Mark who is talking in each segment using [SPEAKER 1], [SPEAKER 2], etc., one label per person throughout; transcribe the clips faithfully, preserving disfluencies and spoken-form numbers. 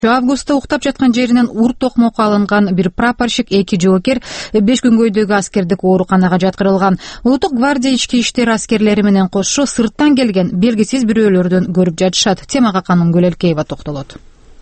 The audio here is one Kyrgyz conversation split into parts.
[SPEAKER 1] Августта уктап жаткан жеринен ур токмокко алынган бир прапорщик, эки жоокер беш күнгөйдөгү аскердик ооруканага жаткырылган. Улуттук гвардия ички иштер аскерлери менен кошо сырттан келген белгисиз бирөөлөрдөн көрүп жатышат. Темага Каным Гөлелкеева токтолот.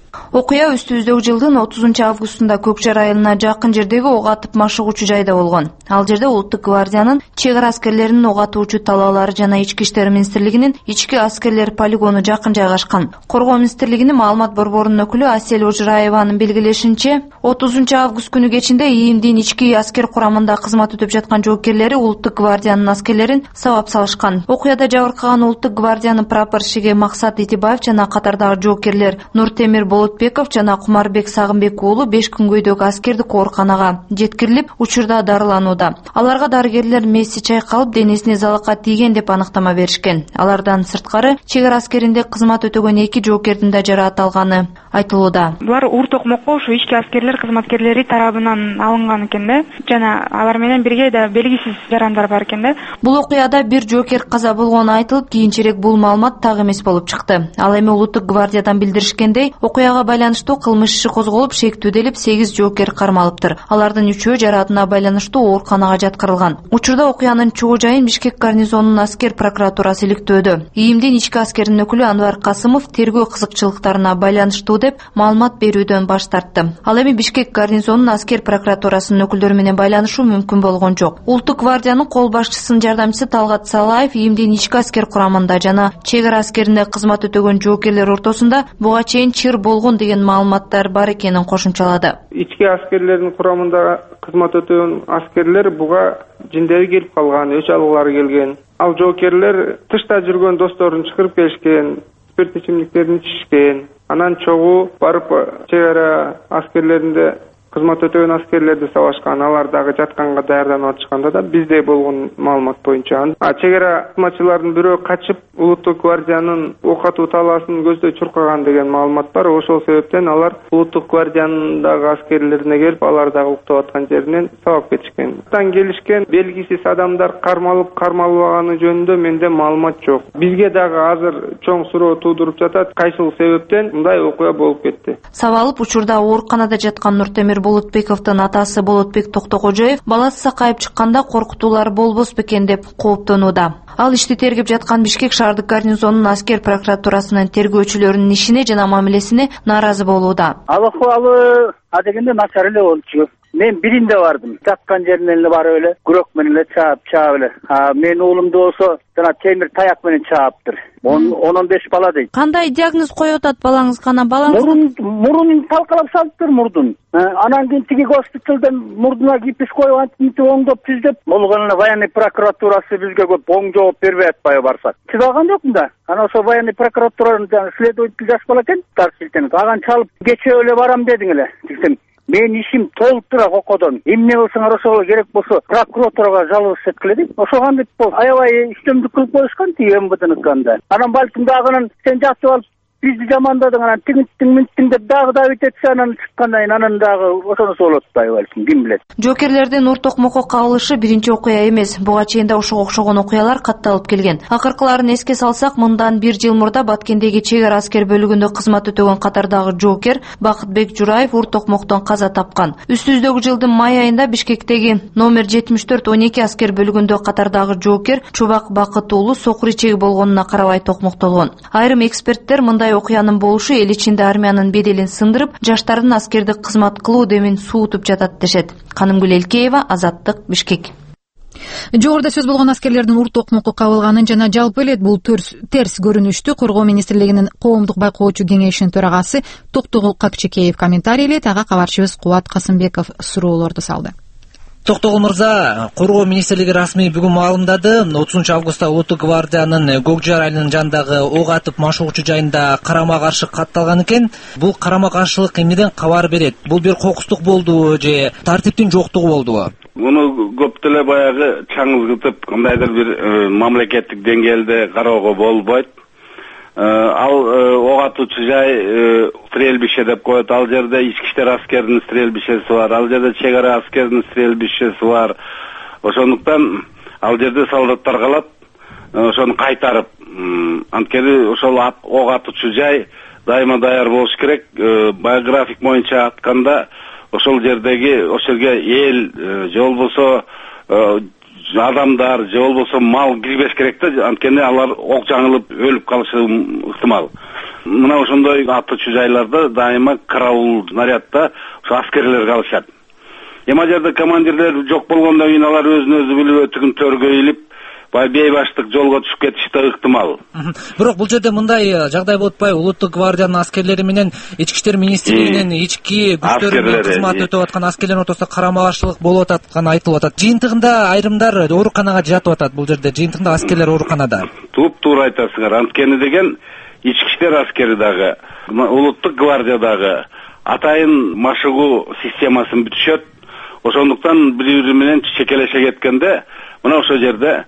[SPEAKER 2] Окуя өстүбүздөгү жылдын отузунчу августунда Көк Жар айылына жакын жердеги ок атып машыгуучу жайда болгон. Ал жерде Улуттук гвардиянын чек ара аскерлеринин ок атуучу талаалары жана Ички иштер министрлигинин ички аскерлер полигону жакын жайгашкан. Коргоо министрлигинин маалымат борборунун өкүлү Асель Ожираеванын белгилешинче, отузунчу август күнү кечинде ИИМдин ички аскер курамында кызмат өтөп жаткан жоокерлери Улуттук гвардиянын аскерлерин сабап салышкан. Окуяда жабыркаган Улуттук гвардиянын прапорщиги Максат Итибаев жана катардагы жоокерлер Нуртемир Болотбеков жана Кумарбек Сагынбек уулу беш күнгөйдөгү аскердик ооруканага жеткирилип, учурда дарыланууда. Аларга дарыгерлер месси чайкалып, денесине залакат тийген деп аныктама беришкен. Алардан сырткары чек ара аскеринде кызмат өтөгөн эки жоокердин да жараат алганы айтылууда.
[SPEAKER 3] Булар ур токмокко ушу ички аскерлер кызматкерлери тарабынан алынган экен да, жана алар менен бирге да белгисиз жарандар бар экен да.
[SPEAKER 2] Бул окуяда бир жоокер каза болгону айтылып, кийинчерээк бул маалымат так эмес болуп чыкты. Ал эми Улуттук гвардиядан билдиришкендей, окуяга байланыштуу кылмыш иши козголуп, шектүүделип сегиз жоокер кармалыптыр. Алардын үчөө жараатына байланыштуу ооруканага жаткырылган. Учурда окуянын чогуу жайын Бишкек гарнизонунун аскер прокуратурасы иликтөөдө. ИИМдин ички аскеринин өкүлү Анвар Касымов тергөө кызыкчылыктарына байланыштуу деп маалымат берүүдөн баш тартты. Ал эми Бишкек гарнизонунун аскер прокуратурасынын өкүлдөрү менен байланышуу мүмкүн болгон жок. Улуттук гвардиянын кол башчысынын жардамчысы Талгат Салаев ИИМдин ички аскер курамында жана чек ара аскеринде кызмат өтөгөн жоокерлер ортосунда буга чейин чыр болгон деген маалыматтар бар экенин кошумчалады.
[SPEAKER 4] Ички аскерлердин курамында кызмат өтөгөн аскерлер буга жиндери келип калган, өч алгылары келген. Ал жоокерлер тышта жүргөн досторун чакырып келишкен, спирт ичимдиктерин ичишкен. Анан чогуу барып чек ара аскерлеринде кызмат өтөгөн аскерлерди сабашкан, алар дагы жатканга даярданып атышканда да бизде болгон маалымат боюнча. А чек ара кызматчылардын бирөө качып Улуттук гвардиянын ок атуу талаасын көздөй чуркаган деген маалымат бар. Ошол себептен алар Улуттук гвардиянын дагы аскерлерине келип, алар дагы уктап аткан жеринен сабап кетишкен. Тан келишкен белгисиз адамдар кармалып, кармалбаганы жөнүндө менде маалымат жок. Бизге дагы азыр чоң суроо туудуруп жатат, кайсыл себептен мындай окуя болуп кетти.
[SPEAKER 2] Сабалып учурда ооруканада жаткан Нуртемир Болотбековдун атасы Болотбек Токтокожоев баласы сакайып чыкканда коркутуулар болбос бекен деп кооптонууда. Ал ишти тергеп жаткан Бишкек шаардык гарнизонунун аскер прокуратурасынын тергөөчүлөрүнүн ишине жана мамилесине нааразы болууда.
[SPEAKER 5] Ал акыбалы адегенде начар эле болчу. Мен биринде бардым. Жаткан жеринен эле барып эле күрөк менен эле чаап чаап эле. А мен уулумду болсо жана темир таяк менен чааптыр. он беш бала дейт.
[SPEAKER 2] Кандай диагноз коюп атат балаңызга? Анан балаңыз
[SPEAKER 5] мурун мурунун талкалап салыптыр мурдун. Анан кийин тиги госпиталдан мурдуна гипс коюп антип оңдоп түздөп, болгон эле военный прокуратурасы бизге көп оң жооп бербей атпайбы барсак. Чыдаган жокмун да. Анан ошо военный прокуратуранын следователь жаш бала экен, тарсилтен. Аган чалып кечээ эле барам дедиң эле. Десем, мен ишим толуктура окодон. Эмне болсоңор ошого керек болсо прокуратурага жалобы эткиле деп. Ошого деп аябай иштемдик кылып коюшкан тиги МВДныкында. Анан балким дагы сен жатып алып бизди жамандадың, анан тиңиттиң минттиң деп дагы давить этсе, анан чыккандан кийин анан дагы ошонусу болуп атпайбы балким, ким билет.
[SPEAKER 2] Жоокерлердин ур токмокко кагылышы биринчи окуя эмес. Буга чейин да ошого окшогон окуялар катталып келген. Акыркыларын эске салсак, мындан бир жыл мурда Баткендеги чек ара аскер бөлүгүндө кызмат өтөгөн катардагы жоокер Бакытбек Жураев ур токмоктон каза тапкан. Үстүбүздөгү жылдын май айында Бишкектеги номер жетимиш төрт он эки аскер бөлүгүндө катардагы жоокер Чубак Бакыт уулу сокур ичеги болгонуна карабай токмоктолгон. Айрым эксперттер мындай окуянын болушу эл ичинде армиянын беделин сындырып, жаштардын аскердик кызмат кылуу демин суутуп жатат дешет. Каным Гөлелкеева, Азаттык, Бишкек.
[SPEAKER 1] Жогоруда сөз болгон аскерлердин ур токмокко кабылганын жана жалпы эле бул терс көрүнүштү Коргоо министрлигинин коомдук байкоочу кеңешинин төрагасы Токтогул Какчекеев комментарийлейт. Ага кабарчыбыз Кубат Касымбеков суроолорду салды.
[SPEAKER 6] Токтогул мырза, Коргоо министрлиги расмий бүгүн маалымдады. отузунчу августта Улуттук гвардиянын Көк Жар айылынын жандагы ок атып машыгуучу жайында карама каршы катталган экен. Бул карама каршылык эмнеден кабар берет? Бул бир кокустук болдубу же тартиптин жоктугу болдубу?
[SPEAKER 7] Муну көп деле баягы чаңызгытып, кандайдыр бир мамлекеттик деңгээлде кароого болбойт. Ал ок атуучу жай стрельбище деп коет. Ал жерде ички иштер аскеринин стрельбищеси бар. Ал жерде чек ара аскеринин стрельбищеси бар. Ошондуктан ал жерде солдаттар калат, ошону кайтарып, анткени ошол ок атуучу жай дайыма даяр болуш керек. Баягы график боюнча атканда ошол жердеги ошол жерге эл же болбосо адамдар же болбосо мал кирбеш керек да, анткени алар ок жаңылып өлүп калышы ыктымал. Мына ошондой атуучу жайларда дайыма караул нарядда ошо аскерлер калышат. Эми жерде командирлер жок болгондон кийин алар өзүн өзү билип өтүгүн төргө илип баягы бейбаштык жолго түшүп кетиши да ыктымал.
[SPEAKER 6] Бирок бул жерде мындай жагдай болуп атпайбы? Улуттук гвардиянын аскерлери менен ички иштер министрлигинин ички күчтөрү менен кызмат өтүп аткан аскерлердин ортосунда карама каршылык болуп атканы айтылып атат. Жыйынтыгында айрымдар ооруканага жатып атат. Бул жерде жыйынтыгында аскерлер ооруканада.
[SPEAKER 7] Туп-туура айтасыңар. Анткени деген ички иштер аскери дагы, улуттук гвардия дагы атайын машыгуу системасын бүтүшөт. Ошондуктан бири-бири менен чекелеше кеткенде мына ошол жерде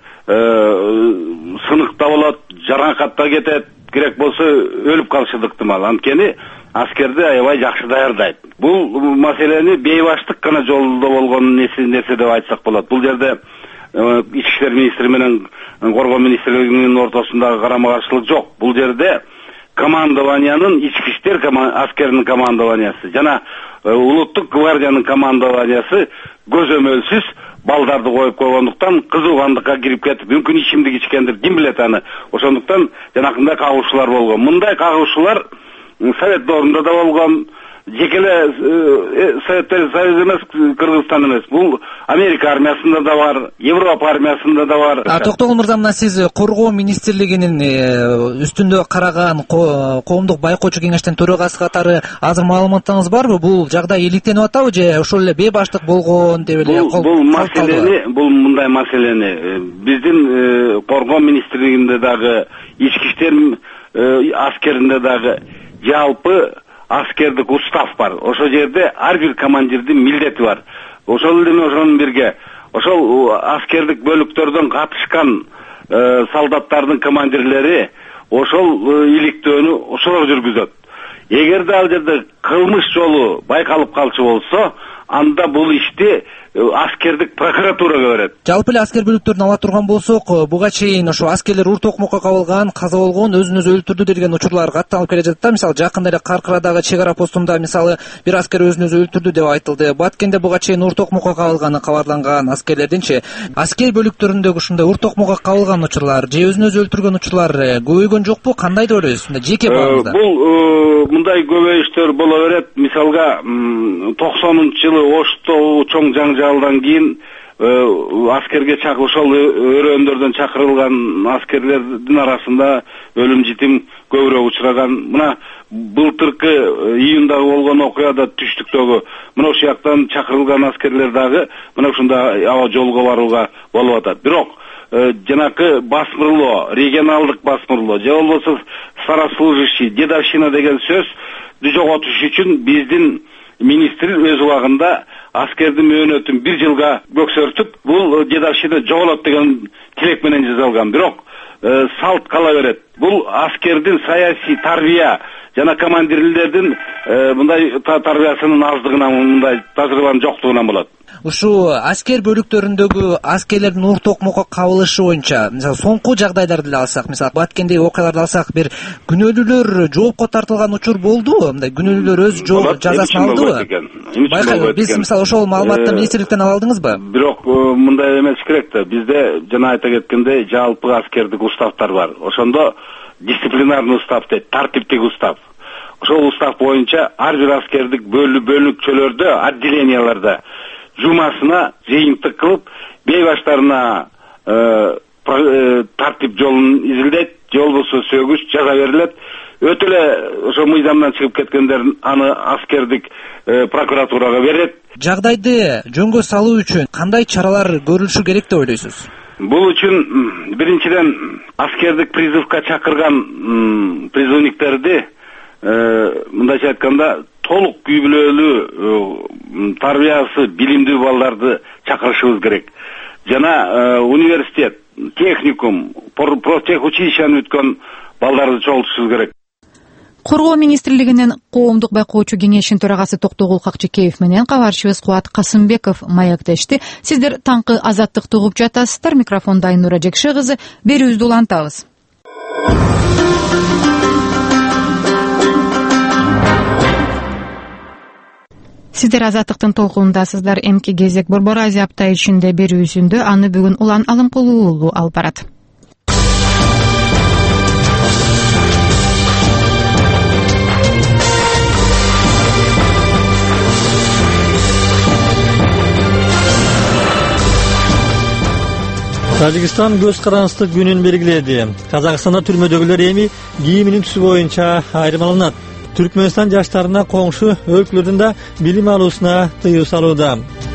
[SPEAKER 7] сынык да болот, жаракат да кетет, керек болсо өлүп калышы ыктымал. Анткени аскерди аябай жакшы даярдайт. Бул маселени бейбаштык гана жолдо болгон нерсе деп айтсак болот. Бул жерде ички иштер министри менен коргоо министрлигинин ортосундагы карама каршылык жок. Бул жерде командованиянын ички иштер аскеринин командованиясы жана улуттук гвардиянын командованиясы көзөмөлсүз балдарды коюп койгондуктан кызуугандыкка кирип кетип, мүмкүн ичимдик ичкендир, ким билет аны. Ошондуктан жанакындай кагылышуулар болгон. Мындай кагылышуулар Совет доорунда да болгон. Жекеле Советтер Союзу эмес, Кыргызстан эмес. Бул Америка армиясында да бар, Европа армиясында да бар.
[SPEAKER 6] А Токтогул мырза, мына сиз коргоо министрлигинин үстүндө караган коомдук байкоочу кеңештин төрагасы катары азыр маалыматыңыз барбы? Бул жагдай иликтенип атабы же ошол эле бейбаштык болгон деп эле?
[SPEAKER 7] Бул маселени, бул мындай маселени биздин коргоо министрлигинде дагы, ички иштер аскеринде дагы жалпы аскердик устав бар. Ошол жерде ар бир командирдин милдети бар. Ошол эле ошонун бирге ошол аскердик бөлүктөрдөн катышкан солдаттардын командирлери ошол иликтөөнү ошолор жүргүзөт. Эгерде ал жерде кылмыш жолу байкалып калчу болсо, анда бул ишти аскердик прокуратурага берет.
[SPEAKER 6] Жалпы эле аскер бөлүктөрүн ала турган болсок, буга чейин ошо аскерлер ур токмокко кабылган, каза болгон, өзүн өзү өлтүрдү деген учурлар катталып келе жатат да. Мисалы, жакында эле Каркырадагы чек ара постунда мисалы бир аскер өзүн өзү өлтүрдү деп айтылды. Баткенде буга чейин ур токмокко кабылганы кабарланган аскерлердинчи аскер бөлүктөрүндөгү ушундай ур токмокко кабылган учурлар же өзүн өзү өлтүргөн учурлар көбөйгөн жокпу? Кандай деп ойлойсуз? Жеке бааңызда.
[SPEAKER 7] Бул мындай көбөйүштөр боло берет. Мисалга токсонунчу жылы Ошто чоң жаңжалдан кийин аскерге чакыр ошол өрөөндөрдөн чакырылган аскерлердин арасында өлүм житим көбүрөөк учураган. Мына былтыркы июндагы болгон окуяда түштүктөгү мына ошол жактан чакырылган аскерлер дагы мына ушундай аба жолго барууга болуп атат. Бирок жанакы басмырлоо, регионалдык басмырлоо же болбосо старослужащий, дедовщина деген сөз жоготуш үчүн биздин министр өз убагында аскердин мөөнөтүн бир жылга көксөртүп, бул дедовщина жоголот деген тилек менен жазылган. Бирок салт кала берет. Бул аскердин саясий тарбия жана командирлердин мындай тарбиясынын аздыгынан, мындай тажрыйбанын жоктугунан болот.
[SPEAKER 6] Ушу аскер бөлүктөрүндөгү аскерлердин ур токмокко кабылышы боюнча, мисалы, соңку жагдайларды эле алсак, мисалы, Баткендеги окуяларды алсак, бир күнөөлүүлөр жоопко тартылган учур болдубу? Мындай күнөөлүүлөр өз жазасын алдыбы? Байкайбы, биз мисалы ошол маалыматты министрликтен ала алдыңызбы?
[SPEAKER 7] Бирок мындай эмес керек да. Бизде жана айта кеткендей жалпы аскердик уставтар бар. Ошондо дисциплинарный устав дейт, тартиптик устав. Ошол устав боюнча ар бир аскердик бөлүкчөлөрдө, отделенияларда жумасына жыйынтык кылып, бейбаштарына тартип жолун изилдейт, же болбосо сөгүш жаза берилет. Өтө эле ошо мыйзамдан чыгып кеткендерин аны аскердик прокуратурага берет.
[SPEAKER 6] Жагдайды жөнгө салуу үчүн кандай чаралар көрүлүшү керек деп ойлойсуз?
[SPEAKER 7] Бул үчүн биринчиден аскердик призывка чакырган призывниктерди мындайча айтканда толук үй бүлөлүү, тарбиясы билимдүү балдарды чакырышыбыз керек. Жана университет, техникум, профтехучилищени бүткөн балдарды чогултушубуз керек.
[SPEAKER 1] Коргоо министрлигинин коомдук байкоочу кеңешинин төрагасы Токтогул Какчекеев менен кабарчыбыз Кубат Касымбеков маектешти. Сиздер таңкы азаттыкты угуп жатасыздар. Микрофонда Айнура Жекше кызы. Берүүбүздү улантабыз. Сиздер Азаттыктын толкунундасыздар. Эмки кезек Борбор Азия апта ичинде берүүсүндө аны бүгүн Улан Алымкулуу уулу алып барат.
[SPEAKER 8] Тажикстан көз карандык күнүн белгиледи. Казакстанда түрмөдөгүлөр эми кийиминин түсү боюнча айырмаланат. Түркмөнстан жаштарына коңшу өлкөлөрдүн да билим алуусуна тыюу салууда.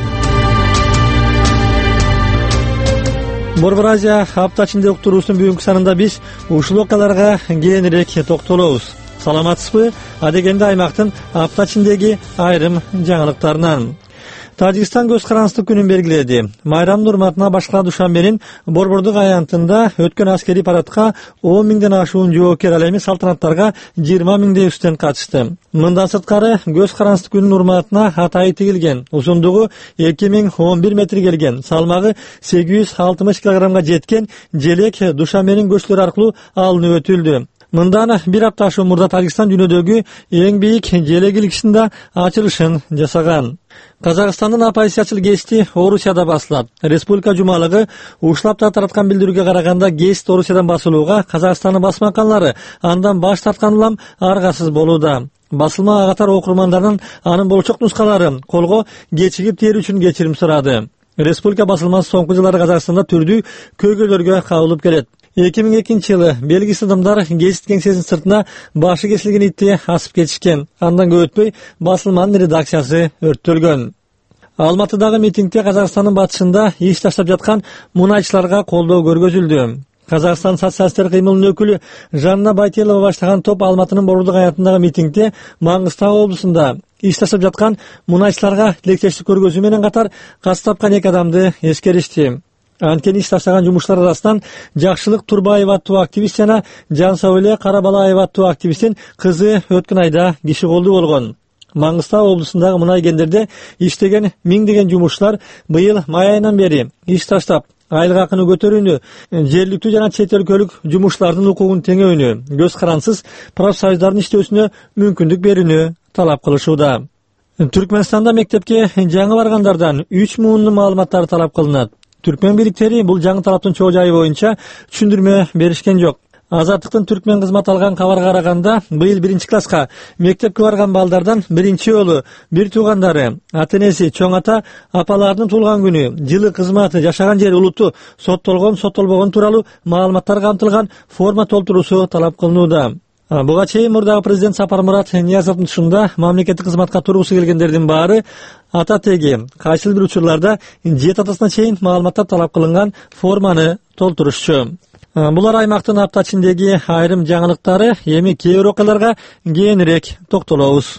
[SPEAKER 8] Борбор Азия апта ичинде уктуруусунун бүгүнкү санында биз ушул окуяларга кеңирээк токтолобуз. Саламатсызбы? Адегенде аймактын апта ичиндеги айрым жаңылыктарынан. Тажикстан көз карандык күнүн белгиледи. Майрамдын урматына башка душанбенин Борбордук аянтында өткөн аскери парадка он миңден ашуун жоокер, ал эми салтанаттарга жыйырма миңдей студент катышты. Мындан сырткары көз карандык күнүнүн урматына атайы тигилген, узундугу эки миң он бир метр келген, салмагы сегиз жүз алтымыш килограммга жеткен желек душанбенин көчөлөрү аркылуу алынып өтүлдү. Мындан бир апта ашуун мурда Тажикстан дүйнөдөгү эң бийик желек илгичинин да ачылышын жасаган. Казакстандын оппозициячыл гезити Орусияда басылат. Республика жумалыгы ушул апта тараткан билдирүүгө караганда гезит Орусиядан басылууга Казакстандын басмаканлары андан баш тарткан улам аргасыз болууда. Басылма агатар окурмандарынан анын болчок нускаларын колго кечигип терүү үчүн кечирим сурады. Республика басылмасы соңку жылдары Казакстанда түрдүү көйгөйлөргө кабылып келет. эки миң экинчи жылы белгисиз адамдар гезит кеңсесинин сыртына башы кесилген итти асып кетишкен. Андан көп өтпөй басылманын редакциясы өрттөлгөн. Алматыдагы митингде Казакстандын батышында иш таштап жаткан мунайчыларга колдоо көргөзүлдү. Казакстан социалисттер кыймылынын өкүлү Жанна Байтелова баштаган топ Алматынын Борбордук аянтындагы митингде Маңгыстау облусунда иш таштап жаткан мунайчыларга тилектештик көргөзүү менен катар кат тапкан эки адамды эскеришти. Анткени иш таштаган жумушчулар арасынан Жакшылык Турбаева аттуу активист жана Жансауле Карабалаева аттуу активисттин кызы өткөн айда киши колдуу болгон. Маңгыстау облусундагы мунай кендерде иштеген миңдеген жумушчулар быйыл май айынан бери иш таштап, айлык акыны көтөрүүнү, жергиликтүү жана чет өлкөлүк жумушчулардын укугун теңөөүнү, көз карансыз профсоюздардын иштөөсүнө мүмкүндүк берүүнү талап кылышууда. Түркмөнстанда мектепке жаңы баргандардан үч муунун маалыматтары талап кылынат. Түркмен бийликтери бул жаңы талаптын чоо жайы боюнча түшүндүрмө беришкен жок. Азаттыктын түркмен кызматы алган кабарга караганда, быйыл биринчи класска мектепке барган балдардан биринчи жолу бир туугандары, ата-энеси, чоң ата, апаларынын туулган күнү, жылы кызматы, жашаган жери, улуту, соттолгон, соттолбогон тууралуу маалыматтар камтылган форма толтуруусу талап кылынууда. Буга чейин мурдагы президент Сапармурат Ниязовдун тушунда мамлекеттик кызматка тургусу келгендердин баары ата теги, кайсыл бир учурларда жет атасына чейин маалыматтар талап кылынган форманы толтурушчу. Булар аймактын апта ичиндеги айрым жаңылыктары. Эми кээ бир окуяларга кеңирээк токтолобуз.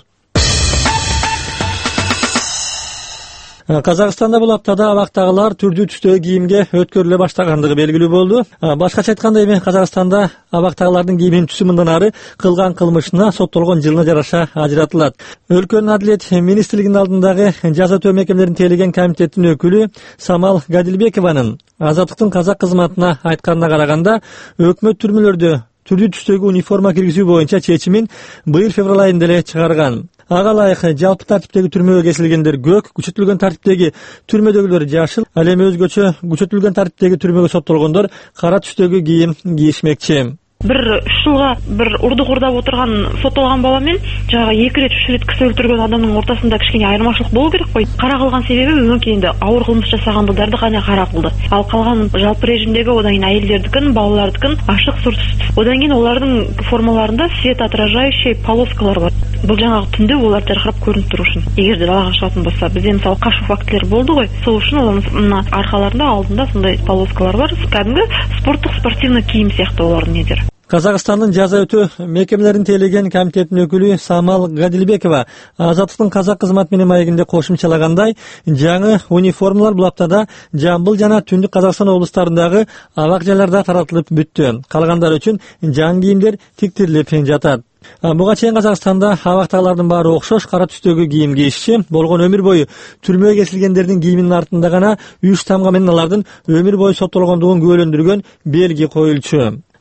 [SPEAKER 8] Казакстанда бул аптада абактагылар түрдүү түстөгү кийимге өткөрүлө баштагандыгы белгилүү болду. Башкача айтканда, эми Казакстанда абактагылардын кийиминин түсү мындан ары кылган кылмышына, соттолгон жылына жараша ажыратылат. Өлкөнүн Адилет министрлигинин алдындагы жаза өтөө мекемелерин тейлеген комитеттин өкүлү Самал Гадилбекованын Азаттыктын казак кызматына айтканына караганда, өкмөт түрмөлөрдө түрдүү түстөгү униформа киргизүү боюнча чечимин быйыл февраль айында эле чыгарган. Ага ылайык жалпы тартиптеги түрмөгө кесилгендер көк, күчөтүлгөн тартиптеги түрмөдөгүлөр жашыл, ал эми өзгөчө күчөтүлгөн тартиптеги түрмөгө соттолгондор кара түстөгү кийим кийишмекчи.
[SPEAKER 9] Бир үч жылга бир урдук урдап отурган соттолгон бала менен жагы эки ирет үч ирет киши өлтүргөн адамдын ортосунда кичине айырмачылык болуу керек кой. Кара кылган себеби мөмкинде ауыр кылмыш жасагандарды гана кара кылды. Ал калган жалпы режимдеги, одан кийин айылдердикин, балалардыкин ашык сурсуз. Одан кийин олардын формаларында светоотражающий полоскалар бар. Бул жаңагы түндө булар жаркырап көрүнүп туруу үчүн. Эгерде далага чыгатын болсо, бизде мисалы кашуу фактылар болду го. Сол үчүн олар мына аркаларында, алдында сондай полоскалар бар. Кадимги спорттук спортивный кийим сыяктуу олардын недер.
[SPEAKER 8] Казакстандын жаза өтөө мекемелерин тейлеген комитеттин өкүлү Самал Гадилбекова Азаттыктын казак кызматы менен маегинде кошумчалагандай, жаңы униформалар бул аптада Жамбыл жана Түндүк Казакстан облустарындагы абак жайларда таратылып бүттү. Калгандары үчүн жаңы кийимдер тиктирилип жатат. Буга чейин Казакстанда абактагылардын баары окшош кара түстөгү кийим кийишчи болгон, өмүр бою түрмөгө кесилгендердин кийиминин артында гана үч тамга менен алардын өмүр бою соттолгондугун күбөлөндүргөн белги коюлчу.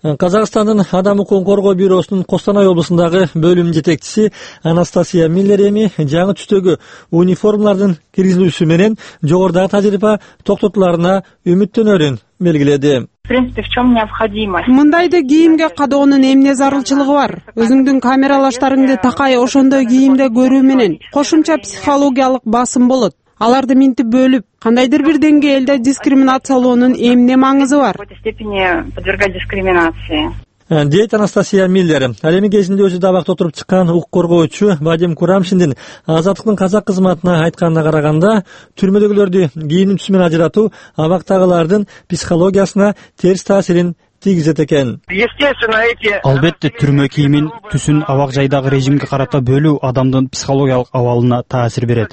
[SPEAKER 8] Казакстандын Адам укугун коргоо бюросунун Костанай облусундагы бөлүм жетекчиси Анастасия Миллер эми жаңы түстөгү униформалардын киргизилүүсү менен жогорудагы тажрыйба токтотуларына үмүттөнөрүн белгиледи.
[SPEAKER 10] В принципе, в чем необходимость?
[SPEAKER 11] Мындайды кийимге кадоонун эмне зарылчылыгы бар? Өзүңдүн камералаштарыңды такай ошондой кийимде көрүү менен кошумча психологиялык басым болот. Аларды минтип бөлүп, кандайдыр бир деңгээлде дискриминациялоонун эмне маңызы бар?
[SPEAKER 10] В какой-то степени подвергать дискриминации.
[SPEAKER 8] Дейт Анастасия Миллер. Ал эми кезинде өзү дабакта отуруп чыккан укук коргоочу Вадим Курамшиндин Азаттыктын казак кызматына айтканына караганда, түрмөдөгүлөрдү кийимдин түсү менен ажыратуу абактагылардын психологиясына терс таасирин тийгизет экен.
[SPEAKER 12] Албетте, түрмө кийимин түсүн абак жайдагы режимге карата бөлүү адамдын психологиялык абалына таасир берет.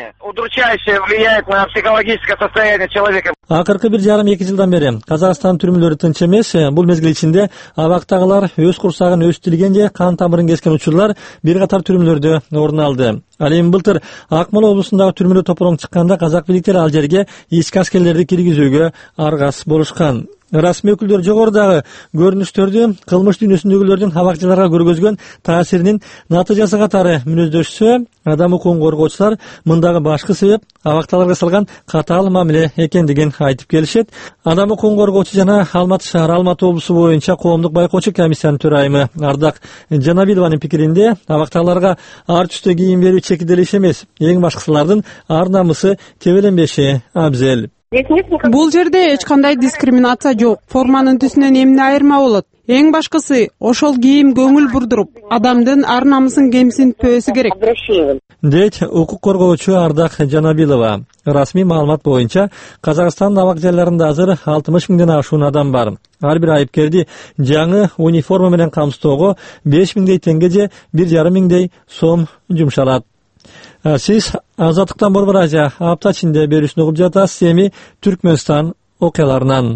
[SPEAKER 8] Акыркы бир жарым эки жылдан бери Казакстан түрмөлөрү тынч эмес. Бул мезгил ичинде абактагылар өз курсагын өз тилген же кан тамырын кескен учурлар бир катар түрмөлөрдө орун алды. Ал эми былтыр Акмола облусундагы түрмөдө топороң чыкканда казак бийликтери ал жерге ички аскерлерди киргизүүгө аргас болушкан. Расмий өкүлдөр жогорудагы көрүнүштөрдү кылмыш дүйнөсүндөгүлөрдүн абакчыларга көргөзгөн таасиринин натыйжасы катары мүнөздөшсө, адам укугун коргоочулар мындагы башкы себеп абакталарга салган катаал мамиле экендигин айтып келишет. Адам укугун коргоочу жана Алматы шаар, Алматы облусу боюнча коомдук байкоочу комиссиянын төрайымы Ардак Жанабилованын пикиринде, абакталарга ар түстө кийим берүү чекиделиш эмес, эң башкысылардын ар намысы тебеленбеши абзел.
[SPEAKER 11] Бул жерде эч кандай дискриминация жок. Форманын түсүнөн эмне айырма болот? Эң башкысы, ошол кийим көңүл бурдуруп, адамдын ар намысын кемсинтпөөсү керек.
[SPEAKER 8] Дейт укук коргоочу Ардак Жанабилова. Расмий маалымат боюнча Казакстандын абак жайларында азыр алтымыш миңден ашуун адам бар. Ар бир айыпкерди жаңы униформа менен камсыздоого беш миңдей теңге же бир жарым миңдей сом жумшалат. Сиз Азаттыктан Борбор Азия апта ичинде берүүсүн угуп жатасыз. Эми Түркмөнстан окуяларынан.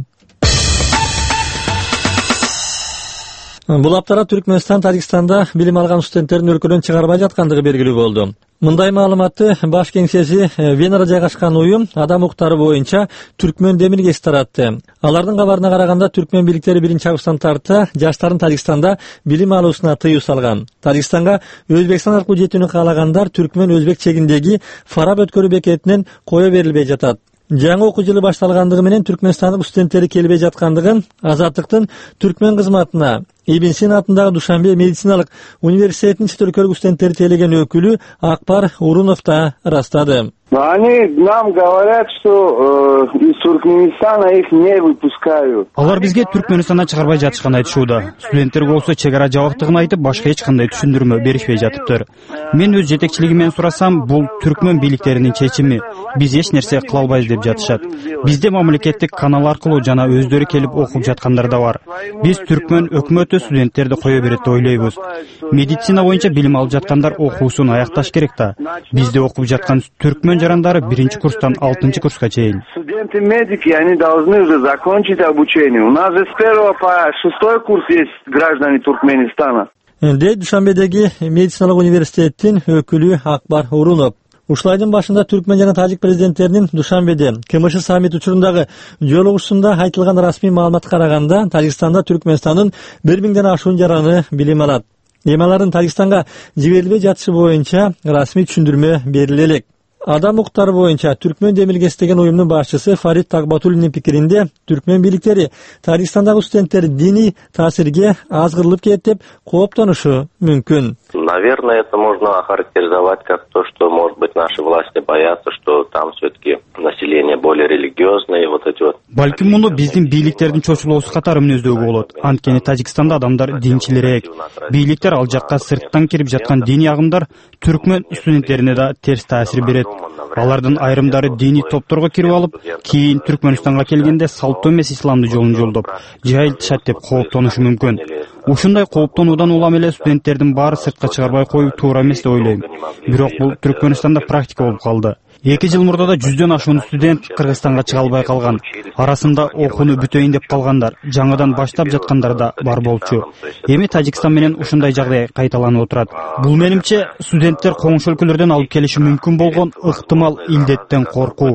[SPEAKER 8] Бул аптада Түркмөнстан Тажикстанда билим алган студенттердин өлкөдөн чыгарбай жаткандыгы белгилүү болду. Мындай маалыматты баш кеңсеси Венада жайгашкан уюм адам укуктары боюнча Түркмөн демиргеси таратты. Алардын кабарына караганда, Түркмөн бийликтери биринчи августтан тарта жаштардын Тажикстанда билим алуусуна тыюу салган. Тажикстанга Өзбекстан аркылуу жетүүнү каалагандар Түркмөн Өзбек чегиндеги Фараб өткөрүү бекетинен кое берилбей жатат. Жаңы окуу жылы башталгандыгы менен Түркмөнстандык студенттери келбей жаткандыгын Азаттыктын Түркмөн кызматына Ибн Сина атындагы Душанбе медициналык университетинин чет өлкөлүк студентттери тейлеген өкүлү Акбар Урунов да ырастады.
[SPEAKER 13] Они нам говорят, что э, из Туркменистана их не выпускают.
[SPEAKER 12] Алар бизге Түркмөнстандан чыгарбай жатышкан айтышууда. Студенттерге болсо чек ара жабыктыгын айтып, башка эч кандай түшүндүрмө беришпей жатыптыр. Мен өз жетекчилигимен сурасам, бул Түркмөн бийликтеринин чечими. Биз эч нерсе кыла албайбыз деп жатышат. Бизде мамлекеттик канал аркылуу жана өздөрү келип окуп жаткандар да бар. Биз Түркмөн өкмөтү студенттерди кое берет деп ойлойбуз. Медицина боюнча билим алып жаткандар окуусун аякташ керек да. Бизде окуп жаткан Түркмөн жарандары биринчи курстан алтынчы курска чейин.
[SPEAKER 13] Студенты-медики, они должны уже закончить обучение. У нас же с первого по шестой курс есть граждане Туркменистана.
[SPEAKER 8] Дейт Душанбедеги медициналык университеттин өкүлү Акбар Урунов. Ушул айдын башында Түркмөн жана Тажик президенттеринин Душанбеде КМШ саммит учурундагы жолугушуусунда айтылган расмий маалыматка караганда, Тажикстанда Түркмөнстандын бир миңден ашуун жараны билим алат. Эми алардын Тажикстанга жиберилбей жатышы боюнча расмий түшүндүрмө бериле элек. Адам укуктары боюнча Түркмөн демилгеси деген уюмдун башчысы Фарид Тагбатуллинин пикиринде, Түркмөн бийликтери Тажикстандагы студенттер диний таасирге аз кырылып кетет деп кооптонушу мүмкүн.
[SPEAKER 14] Наверное, это можно охарактеризовать как то, что, может быть, наши власти боятся, что там все-таки население более религиозное, и вот эти вот...
[SPEAKER 12] Балким муну биздин бийликтердин чочулоосу катары мүнөздөгө болот. Анткени Тажикстанда адамдар динчилерээк. Бийликтер ал жакка сырттан кирип жаткан диний агымдар Түркмөн студенттерине да терс таасир берет. Алардын айрымдары диний топторго кирип алып, кийин Түркмөнстанга келгенде салттуу эмес исламды жолун жолдоп, жайылтышат деп кооптонушу мүмкүн. Ушундай кооптонуудан улам эле студенттердин баары сыртка чыгарбай коюу туура эмес деп ойлойм. Бирок бул Түркмөнстанда практика болуп калды. Эки жыл мурда да жүздөн ашуун студент Кыргызстанга чыга албай калган. Арасында окууну бүтөйүн деп калгандар, жаңыдан баштап жаткандар да бар болчу. Эми Тажикстан менен ушундай жагдай кайталанып отурат. Бул менимче студенттер коңшу өлкөлөрдөн алып келиши мүмкүн болгон ыктымал илдеттен коркуу.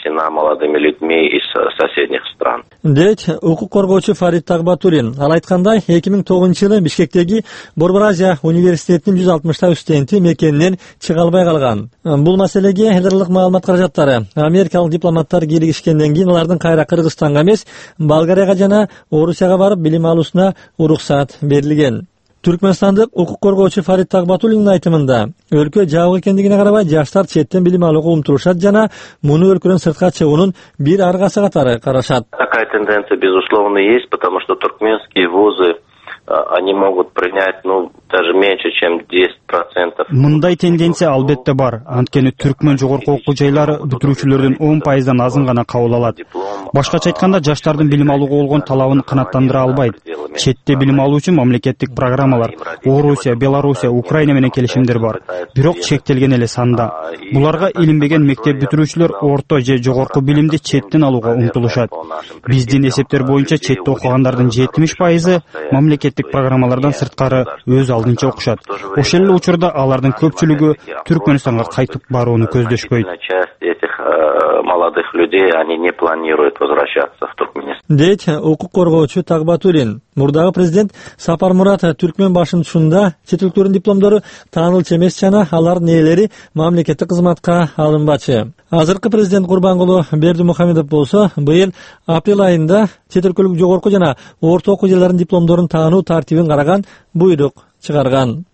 [SPEAKER 14] принесена молодыми людьми из соседних стран.
[SPEAKER 8] Дейт укук коргоочу Фарид Тагбатулин. Ал айткандай, эки миң тогузунчу жылы Бишкектеги Борбор Азия университетинин жүз алтымышта студенти мекенинен чыга албай калган. Бул маселеге элдарлык маалымат каражаттары америкалык дипломаттар кийлигишкенден кийин алардын кайра Кыргызстанга эмес, Болгарияга жана Орусияга барып билим алуусуна уруксат берилген. Түркменстандык укук коргоочу Фарид Тагбатулиндин айтымында, өлкө жабык экендигине карабай жаштар четтен билим алууга умтулушат жана муну өлкөдөн сыртка чыгуунун бир аргасы катары карашат.
[SPEAKER 14] Такая тенденция, безусловно, есть, потому что туркменские вузы, они могут принять, ну, даже меньше, чем десять процентов.
[SPEAKER 12] Мындай тенденция албетте бар. Анткени түркмен жогорку окуу жайлары бүтүрүүчүлөрдүн он пайыздан азын гана кабыл алат. Башкача айтканда, жаштардын билим алууга болгон талабын канааттандыра албайт. Четте билим алуу үчүн мамлекеттик программалар Орусия, Белоруссия, Украина менен келишимдер бар. Бирок чектелген эле санда. Буларга илинбеген мектеп бүтүрүүчүлөр орто же жогорку билимди четтен алууга умтулушат. Биздин эсептер боюнча четте окугандардын жетимиш пайызы мамлекеттик программалардан сырткары өз алдынча окушат. Ошол эле учурда алардын көпчүлүгү Түркменистанга кайтып барууну көздөшпөйт.
[SPEAKER 14] Молодых людей, они не планируют возвращаться в Туркменистан.
[SPEAKER 8] Дейт укук коргоочу Тагбатулин. Мурдагы президент Сапар Мурат Түркмен башын тушунда чет өлкөлөрдүн дипломдору таанылчу эмес жана алардын ээлери мамлекеттик кызматка алынбачы. Азыркы президент Курбангулу Бердимухамедов болсо, быйыл апрель айында чет өлкөлүк жогорку жана орто окуу жайлардын дипломдорун таануу тартибин караган буйрук чыгарган.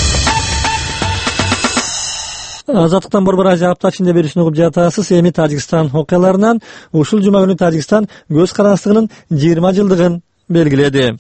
[SPEAKER 8] Азаттыктан Борбор Азия апта ичинде берүүсүн угуп жатасыз. Эми Тажикстан окуяларынан ушул жума күнү Тажикстан көз карандысынын жыйырма жылдыгын белгиледи.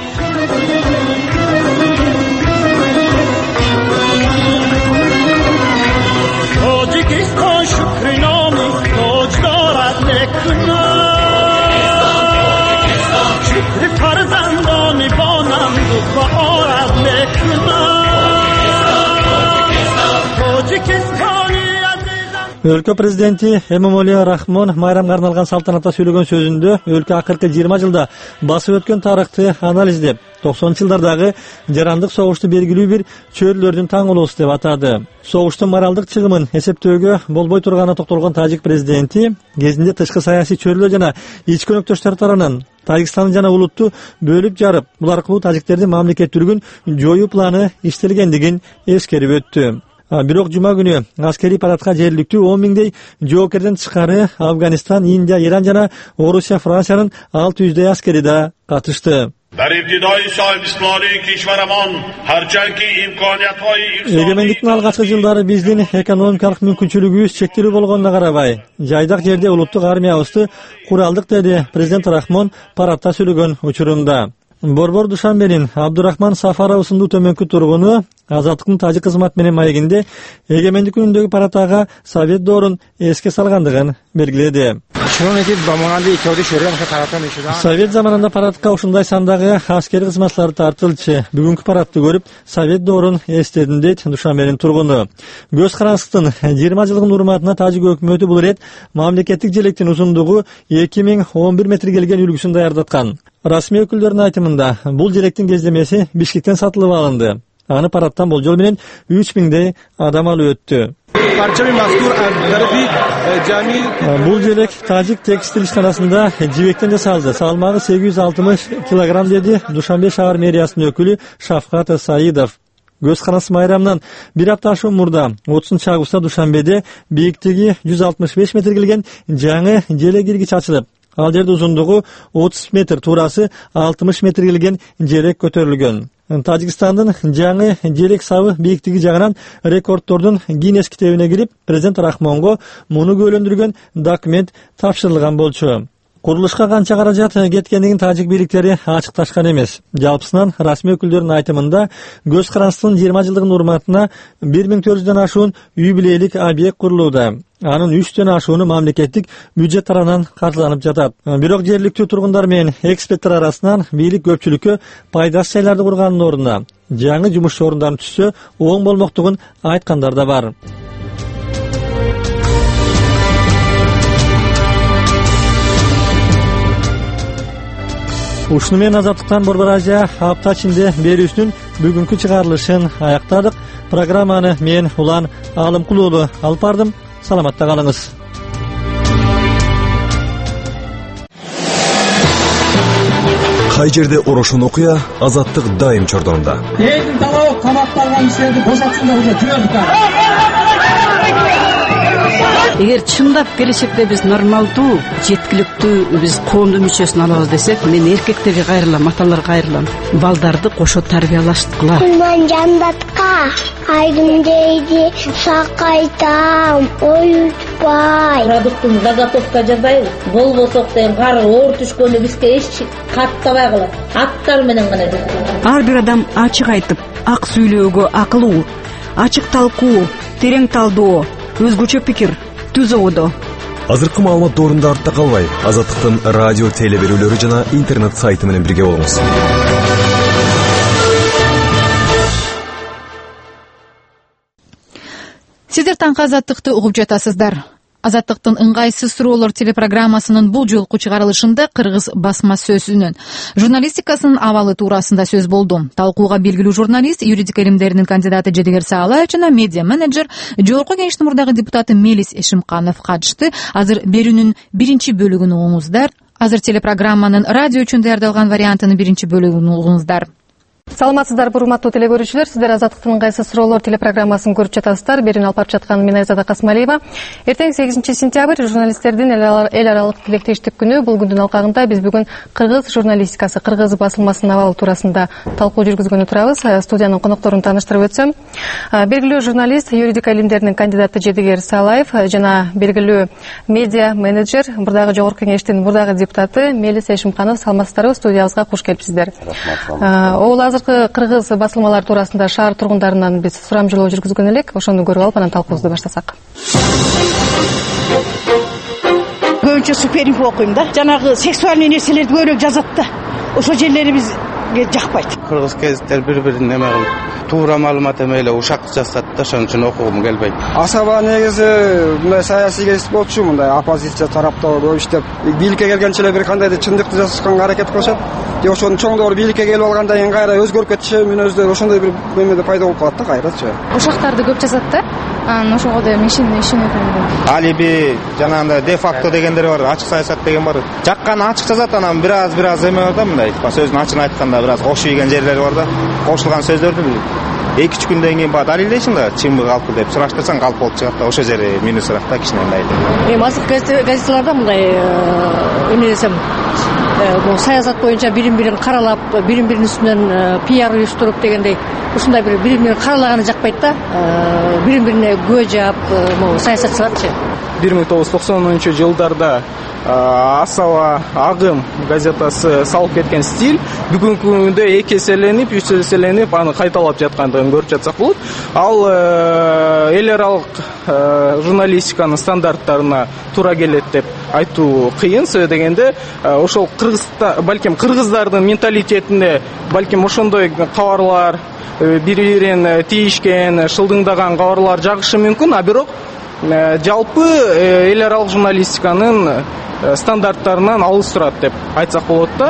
[SPEAKER 8] Өлкө президенти Эмомали Рахмон майрамга арналган салтанатта сүйлөгөн сөзүндө өлкө акыркы жыйырма жылда басып өткөн тарыхты анализдеп, токсонунчу жылдардагы жарандык согушту белгилүү бир чөйрөлөрдүн таңылуусу деп атады. Согуштун моралдык чыгымын эсептөөгө болбой турганына токтолгон тажик президенти кезинде тышкы саясий чөйрөлөр жана ички өнөктөштөр тарабынан Тажикстан жана улутту бөлүп жарып, бул аркылуу тажиктердин мамлекеттүүлүгүн жоюу планы иштелгендигин эскерип өттү. Бирок жума күнү аскерий парадка жергиликтүү он миңдей жоокерден тышкары Афганистан, Индия, Иран жана Орусия, Франциянын алты жүздөй аскери да катышты. Эгемендиктин алгачкы жылдары биздин экономикалык мүмкүнчүлүгүбүз чектелүү болгонуна карабай, жайдак жерде улуттук армиябызды куралдык, деди президент Рахмон парадта сүйлөгөн учурунда. Борбор Душанбенин Абдурахман Сафаров сындуу төмөнкү тургуну Азаттыктын тажик кызмат менен маегинде эгемендик күнүндөгү парадтага Совет доорун эске салгандыгын белгиледи. Совет заманында парадка ушундай сандагы аскери кызматчылар тартылчы. Бүгүнкү парадты көрүп, Совет доорун эстедим, дейт Душанбенин тургуну. Көз карандысынын жыйырма жылдыгын урматына тажик өкмөтү бул ирет мамлекеттик желектин узундугу эки миң он бир метр келген үлгүсүн даярдаткан. Расмий өкүлдөрдүн айтымында, бул желектин кездемеси Бишкектен сатылып алынды. Аны парадтан болжол менен үч миңдей адам алып өттү. Бул желек тажик текстиль ишканасында жибектен жасалды. Салмагы сегиз жүз алтымыш килограмм, деди Душанбе шаар мэриясынын өкүлү Шафкат Саидов. Көз карандысы майрамынан бир апта ашуун мурда отузунчу августта Душанбеде бийиктиги жүз алтымыш беш метр келген жаңы желек киргич ачылып, ал жерде узундугу отуз метр, туурасы алтымыш метр келген желек көтөрүлгөн. Тажикстандын жаңы желек сабы бийиктиги жагынан рекордтордун Гиннес китебине кирип, президент Рахмонго муну күбөлөндүргөн документ тапшырылган болчу. Курулушка канча каражат кеткендигин тажик бийликтери ачыкташкан эмес. Жалпысынан расмий өкүлдөрдүн айтымында көз карандысынын жыйырма жылдыгын урматына бир миң төрт жүздөн ашуун үй бүлөлүк объект курулууда. Анын үчтөн ашууну мамлекеттик бюджет тарабынан каржыланып жатат. Бирок жергиликтүү тургундар менен эксперттер арасынан бийлик көпчүлүккө пайдасыз жайларды курганын ордуна жаңы жумуш орундарын түзсө оң болмоктугун айткандар да бар. Ушуну менен Азаттыктан Борбор Азия апта ичинде берүүсүнүн бүгүнкү чыгарылышын аяктадык. Программаны мен Улан Алымкулуулу алып бардым. Саламатта калыңыз.
[SPEAKER 15] кай жерде орошон окуя, азаттык дайым чордонунда.
[SPEAKER 16] Элдин талабы камакталган кишилерди бошотсун деп жүрөбүз.
[SPEAKER 17] Эгер чындап келечекте биз нормалдуу, жеткиликтүү биз коомдун мүчөсүн алабыз десек, мен эркектерге кайрылам, аталарга кайрылам. Балдарды кошо тарбиялаштыкыла.
[SPEAKER 18] Кулман жандатка, айдын дейди, сакайтам, оютпай.
[SPEAKER 19] Продуктун заготовка жасайбыз. Болбосок деген кары оор түшкөндө бизге эч каттабай калат. Аттар менен гана жасайбыз.
[SPEAKER 17] Ар бир адам ачык айтып, ак сүйлөөгө акылуу, ачык талкуу, терең талдоо, өзгөчө пикир түз ободо.
[SPEAKER 15] Азыркы маалымат доорунда артта калбай, Азаттыктын радио теле берүүлөрү жана интернет сайты менен бирге болуңуз.
[SPEAKER 1] Сиздер таңкы Азаттыкты угуп жатасыздар. Азаттыктын ыңгайсыз суроолор телепрограммасынын бул жолку чыгарылышында кыргыз басма сөзүнүн журналистикасынын абалы туурасында сөз болду. Талкууга белгилүү журналист, юридика илимдеринин кандидаты Жедигер Саалаев жана медиа менеджер, жогорку кеңештин мурдагы депутаты Мелис Эшимканов катышты. Азыр берүүнүн биринчи бөлүгүн угуңуздар. Азыр телепрограмманын радио үчүн даярдалган вариантынын биринчи бөлүгүн угуңуздар.
[SPEAKER 20] Саламатсыздар, урматтуу теле көрүүчүлөр. Сиздер Азаттыктын ыңгайсыз суроолор телепрограммасын көрүп жатасыздар. Берүүнү алып барып жаткан мен Айзада Касмалиева. Эртең сегизинчи сентябрь журналисттердин эл аралык тилектештик күнү. Бул күндүн алкагында биз бүгүн кыргыз журналистикасы, кыргыз басылмасынын абалы туурасында талкуу жүргүзгөнү турабыз. Студиянын конокторун тааныштырып өтсөм, белгилүү журналист, юридика илимдеринин кандидаты Жедигер Саалаев жана белгилүү медиа менеджер, мурдагы жогорку кеңештин мурдагы депутаты Мелис Эшимканов, саламатсыздарбы? Студиябызга куш келипсиздер. Азыркы кыргыз басылмалар туурасында шаар тургундарынан биз сурамжылоо жүргүзгөн элек. Ошону көрүп алып, анан талкуубузду баштасак.
[SPEAKER 21] Көбүнчө суперинфо окуйм да. Жанагы сексуальный нерселерди көбүрөөк жазат да. Ошол жерлери бизге жакпайт.
[SPEAKER 22] Кыргыз гезиттер бири-бирин эме кылып, туура маалымат эме эле ушак жасат да, ошон үчүн окугум келбейт.
[SPEAKER 23] Асаба негизи мындай саясий гезит болчу, мындай оппозиция тараптагы көп иштеп, бийликке келгенче эле бир кандайдыр чындыкты жасашканга аракет кылышат. Же ошонун чоңдору бийликке келип алгандан кийин кайра өзгөрүп кетиши мүнөздөр ошондой бир эмеде пайда болуп калат да кайрачы.
[SPEAKER 20] Ушактарды көп жазат да. Анан ошого да ишенем, ишенем.
[SPEAKER 22] Алиби жанагындай де факто дегендер бар, ачык саясат деген бар. Жакканы ачык жазат, анан бир аз бир аз эме бар да, мындай сөздүн ачыгын айтканда бир аз кошуп ийген жерлери бар да. Кошулган сөздөрдү эки үч күндөн кийин баа далилдейсиң да, чынбы калпы деп сураштырсаң калп болуп чыгат да, ошол жери минусураак да кичине мындай.
[SPEAKER 21] Эми азыркы газеталарда мындай эме десем, бул саясат боюнча бирин-бирин каралап, бирин-биринин үстүнөн пиар уюштуруп дегендей, ушундай бир бирин-бирин каралаганы жакпайт да. Бирин-бирине күбө жаап, могу саясатчыларчы.
[SPEAKER 23] бир миң тогуз жүз токсонунчу жылдарда Асаба Агым газетасы салып кеткен стиль бүгүнкү күндө эки эселенип, үч эселенип, аны кайталап жаткандыгын көрүп жатсак болот. Ал эл аралык журналистиканын стандарттарына туура келет деп айтуу кыйын. Себеби дегенде ошол Кыргызста, балким кыргыздардын менталитетинде балким ошондой кабарлар, бири-бирин тийишкен, шылдыңдаган кабарлар жагышы мүмкүн, а бирок жалпы эл аралык журналистиканын стандарттарынан алыс турат деп айтсак болот да.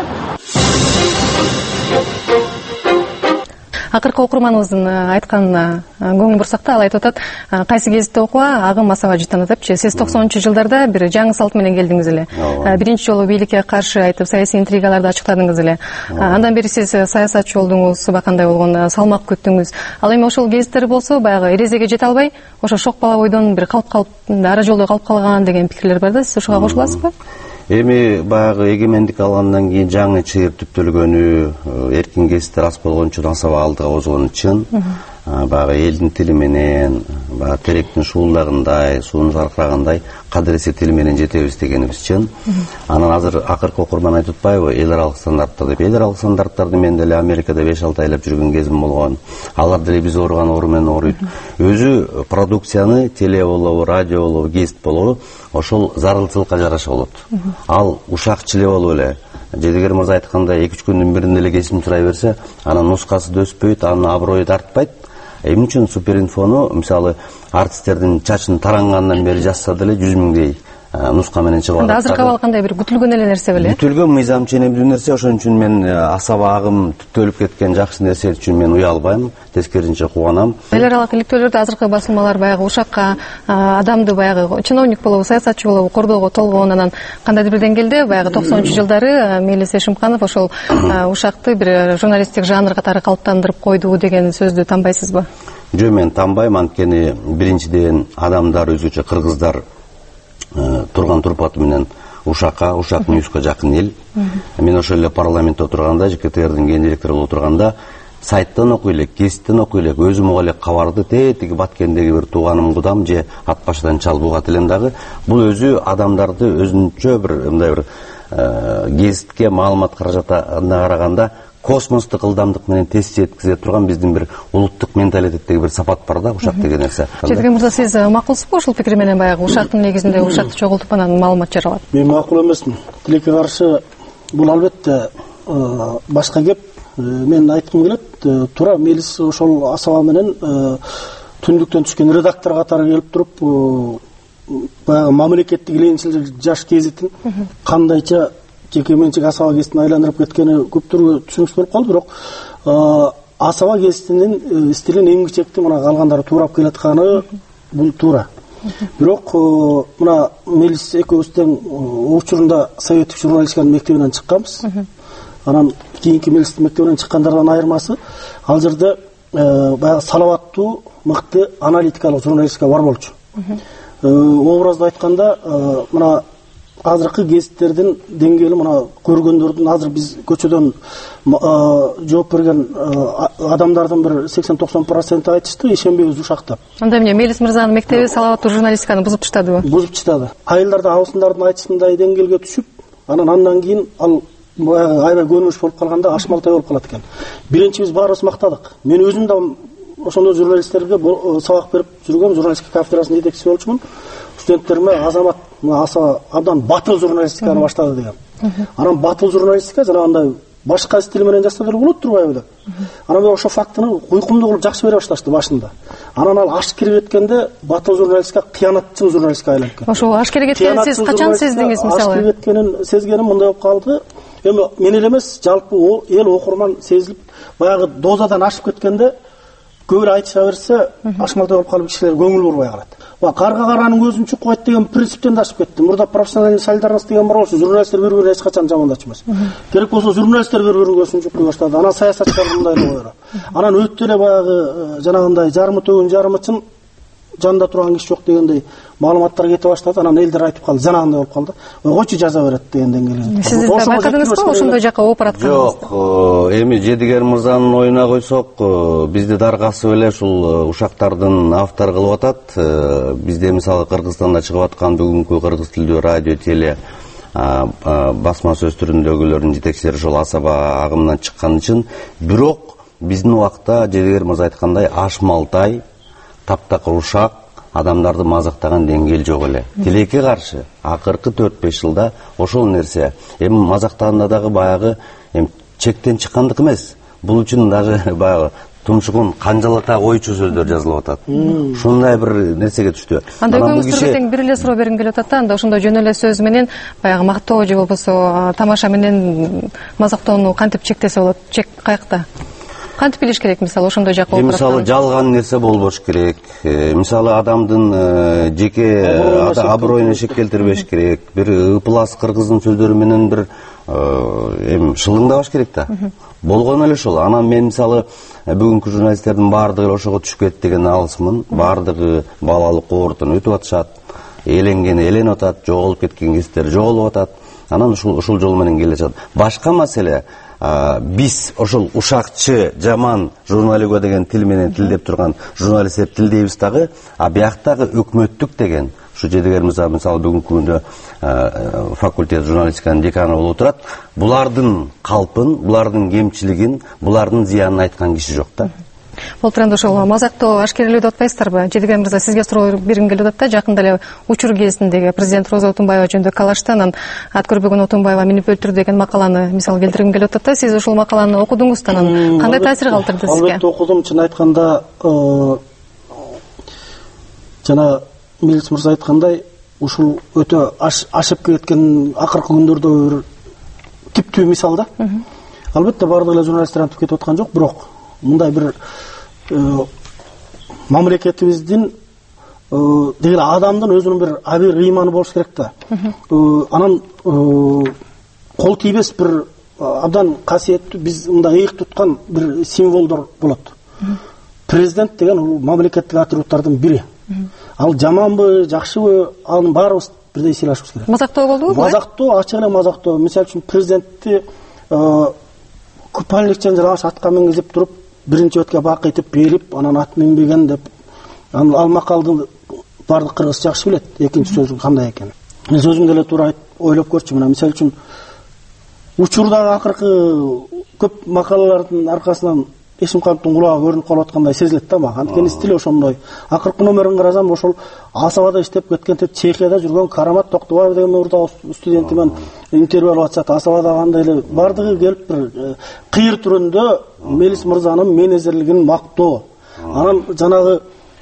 [SPEAKER 20] Акыркы окурманыбыздын айтканына көңүл бурсак да, ал айтып атат, кайсы гезитте окуа, Агым Асаба жыттана депчи. Сиз токсонунчу жылдарда бир жаңы салт менен келдиңиз эле. Биринчи жолу бийликке каршы айтып, саясий интригаларды ачыктадыңыз эле. Андан бери сиз саясатчы болдуңуз, кандай болгон салмак күттүңүз. Ал эми ошол гезиттер болсо, баягы эрезеге жете албай, ошо шок бала бойдон бир калып калып, ара жолдо калып калган деген пикирлер бар да. Сиз ошого кошуласызбы?
[SPEAKER 24] Эми баягы эгемендик алгандан кийин жаңы чыйыр түптөлгөнү, эркин гезиттер аз болгон үчүн Асаба алдыга озгону чын. Баягы элдин тили менен, баягы теректин шуулдагындай, суунун жаркырагандай кадыресе тил менен жетебиз дегенибиз чын. Анан азыр акыркы окурман айтып атпайбы, эл аралык стандарттар деп. Эл аралык стандарттарды мен деле Америкада беш алты айлап жүргөн кезим болгон. Алар деле биз ооруган оору менен ооруйт. Өзү продукцияны теле болобу, радио болобу, гезит болобу, ошол зарылчылыкка жараша болот. Ал ушакчы эле болуп эле, Жедигер мырза айткандай эки үч күндүн биринде эле кесим турай берсе, анан нускасы да өспөйт, анын аброю да артпайт. Эмне үчүн суперинфону, мисалы, артисттердин чачын тарангандан бери жазса деле жүз миңдей нуска менен чыгып
[SPEAKER 20] анда азыркы абал кандай, бир күтүлгөн эле нерсе беле?
[SPEAKER 24] Күтүлгөн мыйзам ченемдүү нерсе, ошон үчүн мен асаба агым түптөлүп кеткен жакшы нерсе үчүн мен уялбайм, тескерисинче кубанам.
[SPEAKER 20] Эл аралык иликтөөлөрдө азыркы басылмалар баягы ушакка адамды баягы чиновник болобу, саясатчы болобу кордоого толгон, анан кандайдыр бир деңгээлде баягы токсонунчу жылдары Мелис Эшимканов ошол ушакты бир журналисттик жанр катары калыптандырып койду деген сөздү танбайсызбы?
[SPEAKER 24] Жок, мен танбайм, анткени биринчиден адамдар өзгөчө кыргыздар турган турпаты менен ушакка, ушак ньюска жакын эл. Мен ошол эле парламентте отурганда, ЖКТРдин ген директору болуп отурганда, сайттан окуй элек, гезиттен окуй элек, өзүм уга элек кабарды тетиги Баткендеги бир тууганым кудам же ат башыдан чалып угат элем дагы. Бул өзү адамдарды өзүнчө бир мындай бир гезитке маалымат каражатына караганда космостук ылдамдык менен тез жеткизе турган биздин бир улуттук менталитеттеги бир сапат бар да, ушак деген нерсе.
[SPEAKER 20] Жеткен мырза, сиз макулсузбу ушул пикир менен баягы ушактын негизинде ушакты чогултуп анан маалымат жаралат?
[SPEAKER 2] Мен макул эмесмин. Тилекке каршы бул албетте башка кеп. Мен айткым келет, туура Мелис ошол асаба менен түндүктөн түшкөн редактор катары келип туруп баягы мамлекеттик иленчил жаш гезитин кандайча жеке менчик асаба гезитин айландырып кеткени көптөргө түшүнүксүз болуп калды. Бирок асаба гезитинин стилин эмгичекти мына калгандары туурап келатканы бул туура. Бирок мына Мелис экөөбүз тең учурунда советтик журналистиканын мектебинен чыкканбыз. Анан кийинки Мелистин мектебинен чыккандардан айырмасы, ал жерде баягы салаваттуу, мыкты аналитикалык журналистика бар болчу. Образды айтканда, мына азыркы гезиттердин деңгээли мына көргөндөрдүн, азыр биз көчөдөн жооп берген адамдардын бир сексен токсон проценти айтышты, ишенбейбиз ушакта.
[SPEAKER 20] Анда эмне, Мелис мырзанын мектеби салаваттуу журналистиканы бузуп таштадыбы? Бузуп
[SPEAKER 2] таштады. Айылдарда абысындардын айтышындай деңгээлге түшүп, анан андан кийин ал баягы аябай көнүмүш болуп калганда ашмалтай болуп калат экен. Биринчи биз баарыбыз мактадык. Мен өзүм да ошондой журналисттерге сабак берип жүргөм, журналистика кафедрасынын жетекчиси болчумун. Студенттериме Азамат аса абдан батыл журналистиканы баштады деген. Анан батыл журналистика жанагындай башка стил менен жасап эле болот турбайбы деп. Анан ошо фактыны уйкумду кылып жакшы бере башташты башында. Анан ал аш кирип кеткенде батыл журналистика кыянатчыл журналистика айланып кетти.
[SPEAKER 20] Ошо аш кирип кеткенин сиз качан сездиңиз мисалы?
[SPEAKER 2] Аш кирип кеткенин сезгеним мындай болуп калды. Эми мен эле эмес, жалпы эл окурман сезилип, баягы дозадан ашып кеткенде көп эле айтыша берсе, ашмалтай болуп калып кишилер көңүл бурбай калат. Карга каранын көзүн чук койт деген принциптен да ашып кетти. Мурда профессиональный солидарность деген бар болчу, журналисттер бири-бирин эч качан жамандачу эмес. Керек болсо журналисттер бири-бирин көзүн чук кой баштады. Анан саясатчылар мындай эле койду. Анан өтө эле баягы жанагындай жарымы төгүн жарымы чын, жанында турган киши жок дегендей маалыматтар кете баштады. Анан элдер айтып калды, жанагындай болуп калды. Койчу жаза берет деген деңгээлде.
[SPEAKER 20] Сиз да байкадыңызбы ошондой жакка ооп баратканыңызды?
[SPEAKER 24] Жок, эми Жедигер мырзанын оюна койсок, бизди даргасып эле ушул ушактардын автор кылып атат. Бизде мисалы Кыргызстанда чыгып аткан бүгүнкү кыргыз тилдүү радио, теле басма сөз түрүндөгүлөрдүн жетекчилери ошол асаба агымынан чыккан үчүн. Бирок биздин убакта Жедигер мырза айткандай ашмалтай, таптакыр ушак адамдарды мазактаган деңгээл жок эле. Тилекке каршы акыркы төрт беш жылда ошол нерсе эми мазактаганда дагы баягы эми чектен чыккандык эмес. Бул үчүн дагы баягы тумшугун канжалата койчу сөздөр жазылып атат. Ушундай бир нерсеге түштү.
[SPEAKER 20] Анда экөөңүзгө тең бир эле суроо бергим келип атат да, анда ошондой жөн эле сөз менен баягы мактоо же болбосо тамаша менен мазактоону кантип чектесе болот? Чек каякта? Кантип билиш керек, мисалы ошондой жакка
[SPEAKER 24] отуруп? Мисалы жалган нерсе болбош керек. Мисалы адамдын жеке аброюна эшек келтирбеш керек. Бир ыплас кыргыздын сөздөрү менен бир эми шылыңдабаш керек да. Болгон эле ошол. Анан мен мисалы бүгүнкү журналисттердин баардыгы ошого түшүп кетти деген алысмын. Баардыгы балалык оорутан өтүп атышат. Эленгени эленип атат, жоголуп кеткен кездер жоголуп атат. Анан ушул ушул жол менен келе жатат. Башка маселе, биз ошол ушакчы, жаман журналига деген тил менен тилдеп турган журналисттер тилдейбиз дагы, а бияктагы өкмөттүк деген, ушу Жедигер мырза мисалы бүгүнкү күндө факультет журналистиканын деканы болуп турат, булардын калпын, булардын кемчилигин, булардын зыянын айткан киши жок да.
[SPEAKER 20] Былтыр анда ошол мазактоо ашкерелүү деп атпайсыздарбы? Жедигер мырза, сизге суроо бергим келип атат да, жакында эле учур кезиндеги президент Роза Отунбаева жөнүндө калашты, анан ат көрбөгөн Отунбаева минип өлтүрдү деген макаланы мисал келтиргим келип атат да. Сиз ошол макаланы окудуңуз, анан кандай таасир калтырды сизге?
[SPEAKER 2] Албетте окудум. Чын айтканда, жана Мелис мырза айткандай, ушул өтө ашып кеткен акыркы күндөрдө бир типтүү мисал да. Албетте баардык эле журналисттер антип кетип аткан жок, бирок мындай бир мамлекетибиздин деген адамдын өзүнүн бир абийир ыйманы болуш керек да. Анан кол тийбес бир абдан касиеттүү, биз мындай ыйык туткан бир символдор болот. Президент деген бул мамлекеттик атрибуттардын бири. Ал жаманбы, жакшыбы, анын баарыбыз бирдей сыйлашыбыз керек.
[SPEAKER 20] Мазактоо болдубу?
[SPEAKER 2] Мазактоо, ачык эле мазактоо. Мисалы үчүн президентти купальниктен жалаңаш атка мингизип туруп, биринчи өткө бак этип берип, анан ат минбеген деп, ал макалды бардык кыргыз жакшы билет, экинчи сөзүн кандай экенин. Мен өзүм деле туура ойлоп көрчү. Мына мисалы үчүн учурдагы акыркы көп макалалардын аркасынан Эшимкановдун кулагы көрүнүп калып аткандай сезилет да мага. Анткени стили ошондой. Акыркы номерин карасам, ошол Асабада иштеп кеткен, Чехияда жүргөн Карамат Токтубаев деген урда студенти менен интервью алып атышат. Асабада кандай эле бардыгы келип бир кыйыр түрүндө Мелис мырзанын менежерлигин мактоо. Анан жанагы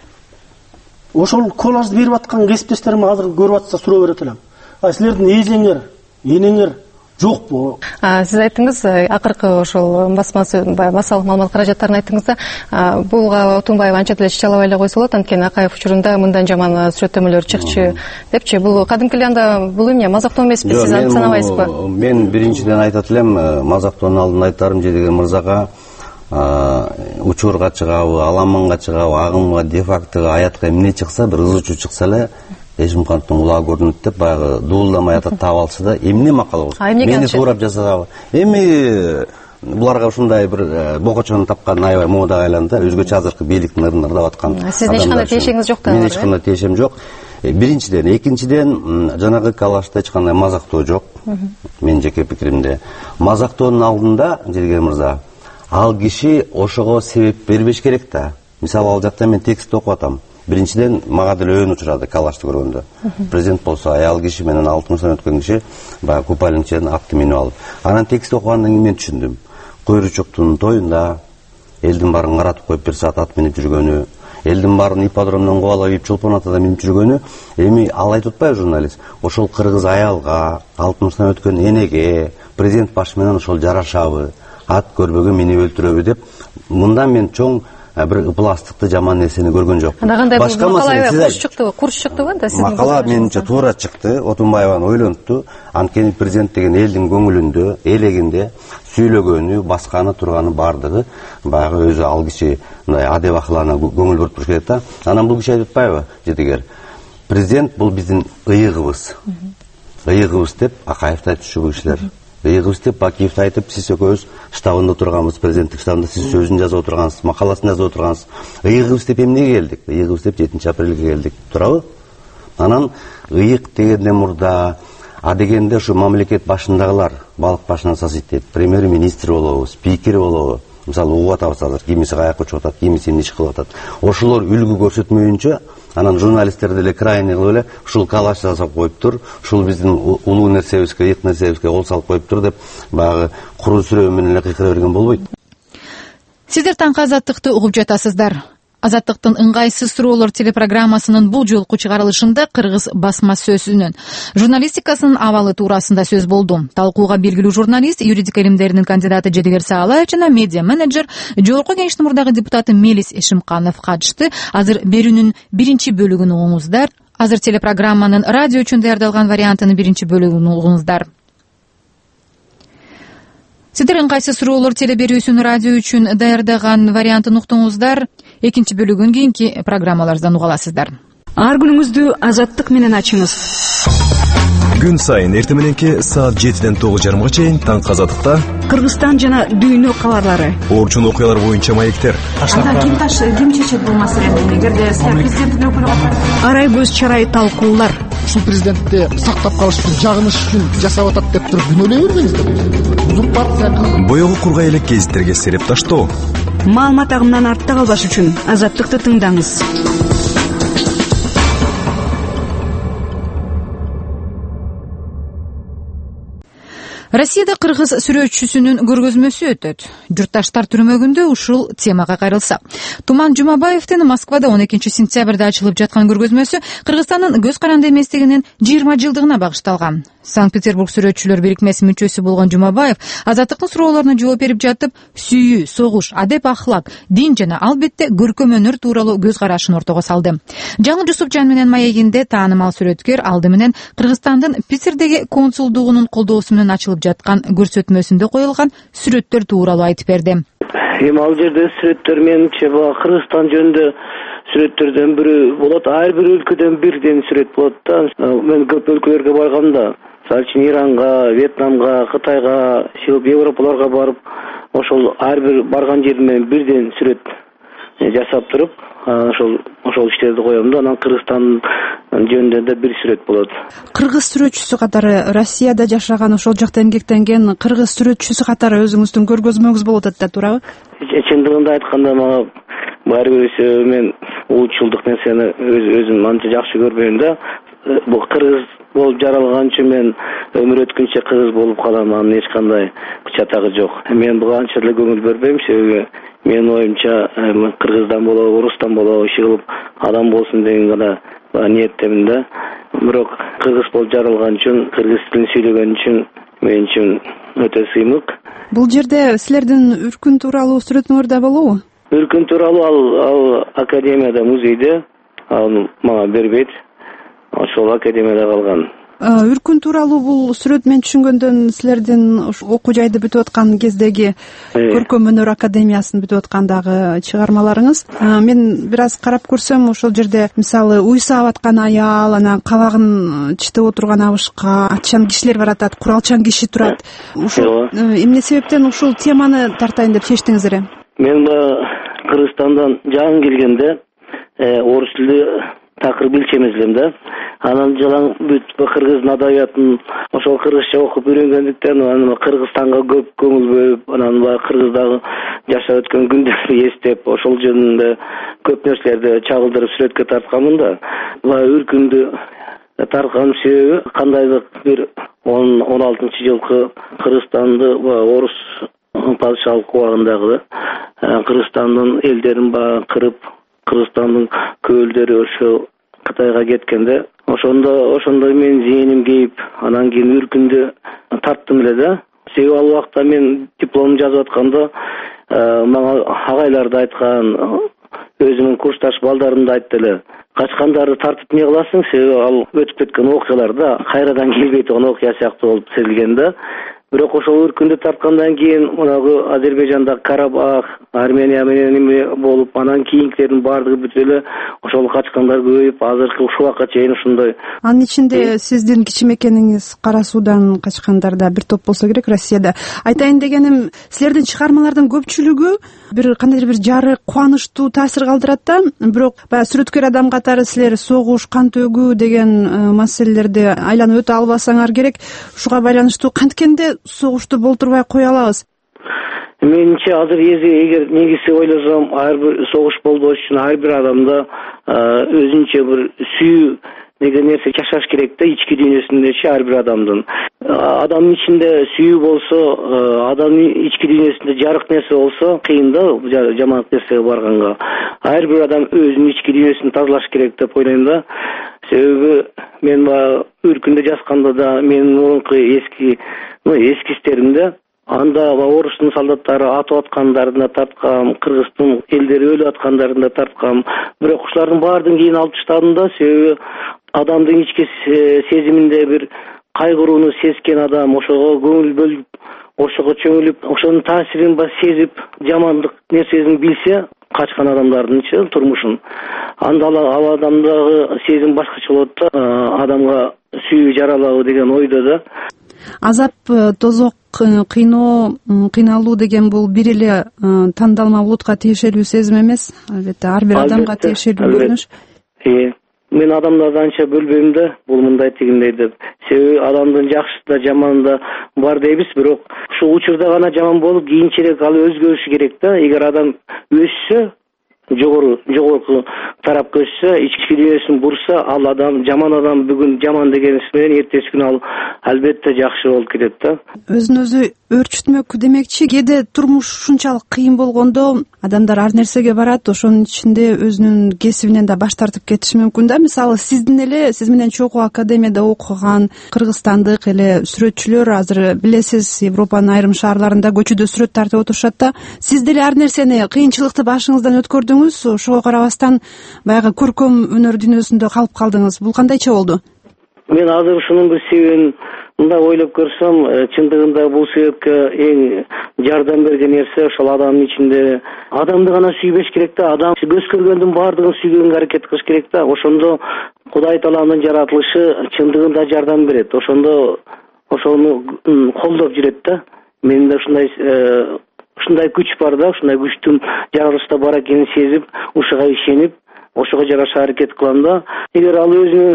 [SPEAKER 2] ошол коллажды берип аткан кесиптештерим азыр көрүп атса суроо берет элем. А силердин эжеңер, энеңер жокпу?
[SPEAKER 20] Сиз айттыңыз, акыркы ошол басмасы басалык маалымат каражаттарын айттыңыз да, булга Отунбаев анча деле чалабай эле койсо болот, анткени Акаев учурунда мындан жаман сүрөттөмөлөр чыкчы депчи. Бул кадимки эле анда бул эмне мазактоо эмеспи, сиз антип санабайсызбы?
[SPEAKER 24] Мен биринчиден айтат элем, мазактоонун алдында айтарым, Жедигер мырзага учурга чыгабы, аламанга чыгабы, агымга, дефактыга, аятка эмне чыкса, бир ызычуу чыкса эле Эшимкановдун кулагы көрүнөт деп баягы дуулдамай атат таап алса да, эмне макала болсун? Мени туурап жасагабы? Эми буларга ушундай бир бокочону тапкан аябай модага айланды, өзгөчө азыркы бийликтин ырын ырдап аткан.
[SPEAKER 20] Сиздин эч кандай тиешеңиз жок да?
[SPEAKER 24] Мен эч кандай тиешем жок. Биринчиден, экинчиден, жанагы калашта эч кандай мазактоо жок. Менин жеке пикиримде. Мазактоонун алдында, Жедигер мырза, ал киши ошого себеп бербеш керек да. Мисалы, ал жакта мен текстти окуп атам. Биринчиден, мага деле өйүн учурады калашты көргөндө. Президент болсо аял киши менен алтымыштан өткөн киши баягы купальникчен атты минип алып. Анан текстти окугандан кийин мен түшүндүм. Куйручуктун тоюнда элдин баарын каратып коюп бир саат ат минип жүргөнү, элдин баарын ипподромдон кубалап чолпон атада минип жүргөнү, эми ал айтып атпайбы журналист? Ошол кыргыз аялга, алтымыштан өткөн энеге, президент башы менен ошол жарашабы, ат көрбөгө минип өлтүрөбү деп, мындан мен чоң бир ыпластыкты жаман нерсени көргөн жокмун.
[SPEAKER 20] Башка макала курс чыктыбы? Курс чыктыбы да сиздин?
[SPEAKER 24] Макала менимче туура чыкты. Отунбаеваны ойлонтту. Анткени президент деген элдин көңүлүндө, элегинде сүйлөгөнү, басканы, турганы бардыгы баягы өзү ал киши мындай адеп акылына көңүл буруп туруш керек да. Анан бул киши айтып атпайбы, Жедигер? Президент бул биздин ыйыгыбыз. Ыйыгыбыз деп Акаевди айтышчу бул кишилер. Ыйыгыбыз деп Бакиевди айтып, сиз экөөбүз штабында отурганбыз, президенттик штабында сиз сөзүн жазып отургансыз, макаласын жазып отургансыз. Ыйыгыбыз деп эмнеге келдик? Ыйыгыбыз деп жетинчи апрелге келдик, туурабы? Анан ыйык дегенден мурда, а дегенде ушу мамлекет башындагылар балык башынан сасыйт дейт. Премьер-министр болобу, спикер болобу, мисалы угуп атабыз азыр, кимиси каякка учуп атат, кимиси эмне иш кылып атат. Ошолор үлгү көрсөтмөйүнчө, анан журналисттер деле крайний кылып эле ушул калаш жасап коюптур, ушул биздин улуу нерсебизге, ыйык нерсебизге кол салып коюптур деп баягы куру сүрөө менен эле кыйкыра берген болбойт.
[SPEAKER 1] Сиздер таңкы Азаттыкты угуп жатасыздар. Азаттыктын ыңгайсыз суроолор телепрограммасынын бул жолку чыгарылышында кыргыз басма сөзүнүн журналистикасынын абалы туурасында сөз болду. Талкууга белгилүү журналист, юридика илимдеринин кандидаты Жедигер Саалаев жана медиа менеджер, жогорку кеңештин мурдагы депутаты Мелис Эшимканов катышты. Азыр берүүнүн биринчи бөлүгүн угуңуздар. Азыр телепрограмманын радио үчүн даярдалган вариантынын биринчи бөлүгүн угуңуздар. Сиздер ыңгайсыз суроолор теле берүүсүн радио үчүн даярдаган вариантын уктуңуздар. Экинчи бөлүгүн кийинки программалардан уга аласыздар.
[SPEAKER 17] Ар күнүңүздү Азаттык менен ачыңыз.
[SPEAKER 15] Күн сайын эртең мененки саат жетиден тогуз жарымга чейин таңкы Азаттыкта
[SPEAKER 17] Кыргызстан жана дүйнө кабарлары,
[SPEAKER 15] орчун окуялар боюнча маектер.
[SPEAKER 3] Ким таш ким чечет бул маселени? Эгерде президенттин өкүлү
[SPEAKER 17] арай көз чарай талкуулар.
[SPEAKER 4] Ушул президентти сактап калыш үчүн, жагыныш үчүн жасап атат деп туруп күнөөлөй бербеңиздер. Узурпация.
[SPEAKER 15] Боёгу кургай элек гезиттерге сереп таштоо.
[SPEAKER 17] Маалымат агымынан артта калбаш үчүн Азаттыкты тыңдаңыз.
[SPEAKER 1] Россияда кыргыз сүрөтчүсүнүн көргөзмөсү өтөт. Журтташтар түрмөгүндө ушул темага кайрылса. Туман Жумабаевдин Москвада он экинчи сентябрда ачылып жаткан көргөзмөсү Кыргызстандын көз каранды эместигинин жыйырма жылдыгына багышталган. Санкт-Петербург сүрөтчүлөр бирикмесинин мүчөсү болгон Жумабаев Азаттыктын суроолоруна жооп берип жатып, сүйүү, согуш, адеп ахлак, дин жана албетте көркөм өнөр тууралуу көз карашын ортого салды. Жаңыл Жусупжан менен маегинде таанымал сүрөткөр алды менен Кыргызстандын Питердеги консулдугунун колдоосу менен ачылып жаткан көрсөтмөсүндө коюлган сүрөттөр тууралуу айтып берди.
[SPEAKER 5] Эми ал жерде сүрөттөр менимче Кыргызстан жөнүндө сүрөттөрдөн бири болот. Ар бир өлкөдөн бирден сүрөт болот да. Мен көп өлкөлөргө барганда, мисалы үчүн Иранга, Вьетнамга, Кытайга, Европаларга барып, ошол ар бир барган жеримен бирден сүрөт жасап туруп, ошол ошол иштерди коем да. Анан Кыргызстан жөнүндө да бир сүрөт болот.
[SPEAKER 11] Кыргыз сүрөтчүсү катары Россияда жашаган, ошол жакта эмгектенген кыргыз сүрөтчүсү катары өзүңүздүн көргөзмөңүз болуп атат да, туурабы?
[SPEAKER 5] Чындыгында айтканда, мага баары бир мен улутчулдук нерсени өзүм анча жакшы көрбөйм да. Бул кыргыз болуп жаралган үчүн мен өмүр өткүнчө кыргыз болуп калам, анын эч кандай чатагы жок. Мен буга анча эле көңүл бербейм, себеби менин оюмча кыргыздан болобу, орустан болобу иши кылып адам болсун деген гана ниеттемин да. Бирок кыргыз болуп жаралган үчүн, кыргыз тилин сүйлөгөн үчүн мен үчүн өтө сыймык.
[SPEAKER 11] Бул жерде силердин үркүн тууралуу сүрөтүңөр да болобу?
[SPEAKER 5] Үркүн тууралуу ал ал академияда, музейде, ал мага бербейт. Ошол академияда калган.
[SPEAKER 11] Үркүн тууралуу бул сүрөт мен түшүнгөндөн силердин окуу жайды бүтүп аткан кездеги көркөм өнөр академиясын бүтүп аткандагы чыгармаларыңыз. Мен бир аз карап көрсөм, ошол жерде мисалы уй саап аткан аял, анан кабагын чытып отурган абышка, атчан кишилер баратат, куралчан киши турат. Ушул эмне себептен ушул теманы тартайын деп чечтиңиздер?
[SPEAKER 5] Мен Кыргызстандан жаңы келгенде орус тилди такыр билчем элем да. Анан жалаң бүт кыргыздын адабиятын ошол кыргызча окуп үйрөнгөндүктөн анан Кыргызстанга көп көңүл бөлүп, анан кыргыздагы жашап өткөн күндөрдү эстеп, ошол жөнүндө көп нерселерди чагылдырып сүрөткө тартканмын да. Үркүндү тарткан себеби кандайдыр бир он алтынчы жылкы Кыргызстанды орус падышалык убагындагы Кыргызстандын элдерин кырып, Кыргызстандын көөлдөрү ошо Кытайга кеткенде, ошондо ошондо мен зээним кейип, анан кийин үркүндү тарттым эле да. Себеби ал убакта мен дипломду жазып атканда, мага агайлар да айткан, өзүмдүн курсташ балдарым да айтты эле. Качкандарды тартып эмне кыласың? Себеби ал өтүп кеткен окуялар да кайрадан келбей турган окуя сыяктуу болуп сезилген да. Бирок ошол үркүндү тарткандан кийин мынагы Азербайжандагы Карабах, Армения менен эме болуп, анан кийинкилердин баардыгы бүт эле ошол качкандар көбөйүп, азыркы ушул убакка чейин ушундай.
[SPEAKER 11] Анын ичинде сиздин кичимекениңиз Кара Суудан качкандар да бир топ болсо керек Россияда. Айтайын дегеним, силердин чыгармалардын көпчүлүгү бир кандайдыр бир жарык, кубанычтуу таасир калтырат да. Бирок баягы сүрөткөр адам катары силер согуш, кан төгүү деген маселелерди айланып өтө албасаңар керек. Ушуга байланыштуу канткенде согушту болтурбай кое алабыз?
[SPEAKER 5] Менимче азыр эгер негизи ойлосом, ар бир согуш болбош үчүн ар бир адамда өзүнчө бир сүйүү деген нерсе жашаш керек да, ички дүйнөсүндөчү ар бир адамдын. Адамдын ичинде сүйүү болсо, адамдын ички дүйнөсүндө жарык нерсе болсо, кыйын да жаман нерсеге барганга. Ар бир адам өзүнүн ички дүйнөсүн тазалаш керек деп ойлойм да. Себеби мен үркүндө жазганда да менин мурунку эски эски истеримде анда орустун солдаттары атып аткандарын да тарткам, кыргыздын элдери өлүп аткандарын да тарткам. Бирок ушулардын баардыгын кийин алып таштадым да, себеби адамдын ички сезиминде бир кайгырууну сезген адам ошого көңүл бөлүп, ошого чөңүлүп, ошонун таасирин сезип, жамандык нерсесин билсе, качкан адамдардынчы турмушун, анда ал адамдагы сезим башкача болот да, адамга сүйүү жаралабы деген ойдо да.
[SPEAKER 11] Азап, тозок, кыйноо, кыйналуу деген бул бир эле тандалма улутка тиешелүү сезим эмес, албетте ар бир адамга тиешелүү көрүнүш.
[SPEAKER 5] Мен адамдарды анча бөлбөйм да, бул мындай тигиндей деп. Себеби адамдын жакшысы да жаманы да бар дейбиз, бирок ушул учурда гана жаман болуп, кийинчерээк ал өзгөрүшү керек да. Эгер адам өссө, жогору жогорку тарапка өссө, ички дүйнөсүн бурса, ал адам жаман адам бүгүн жаман дегенси менен эртеси күнү ал албетте жакшы болуп кетет да.
[SPEAKER 11] Өзүн өзү өөрчүтмөк демекчи, кээде турмуш ушунчалык кыйын болгондо адамдар ар нерсеге барат, ошонун ичинде өзүнүн кесибинен да баш тартып кетиши мүмкүн да. Мисалы сиздин эле сиз менен чогуу академияда окуган кыргызстандык эле сүрөтчүлөр азыр билесиз, Европанын айрым шаарларында көчөдө сүрөт тартып отурушат да. Сиз деле ар нерсени кыйынчылыкты башыңыздан өткөрдүңүз, ошого карабастан баягы көркөм өнөр дүйнөсүндө калып калдыңыз. Бул кандайча болду?
[SPEAKER 5] Мен азыр ушунун бир себебин мындай ойлоп көрсөм, чындыгында бул себепке эң жардам берген нерсе ошол адамдын ичинде адамды гана сүйбеш керек да, адам көз көргөндүн баардыгын сүйгөнгө аракет кылыш керек да. Ошондо Кудай Тааланын жаратылышы чындыгында жардам берет. Ошондо ошону колдоп жүрөт да. Менде ушундай ушундай күч бар да, ушундай күчтүн жаратылышта бар экенин сезип, ушуга ишенип, ошого жараша аракет кылам да. Эгер ал өзүнүн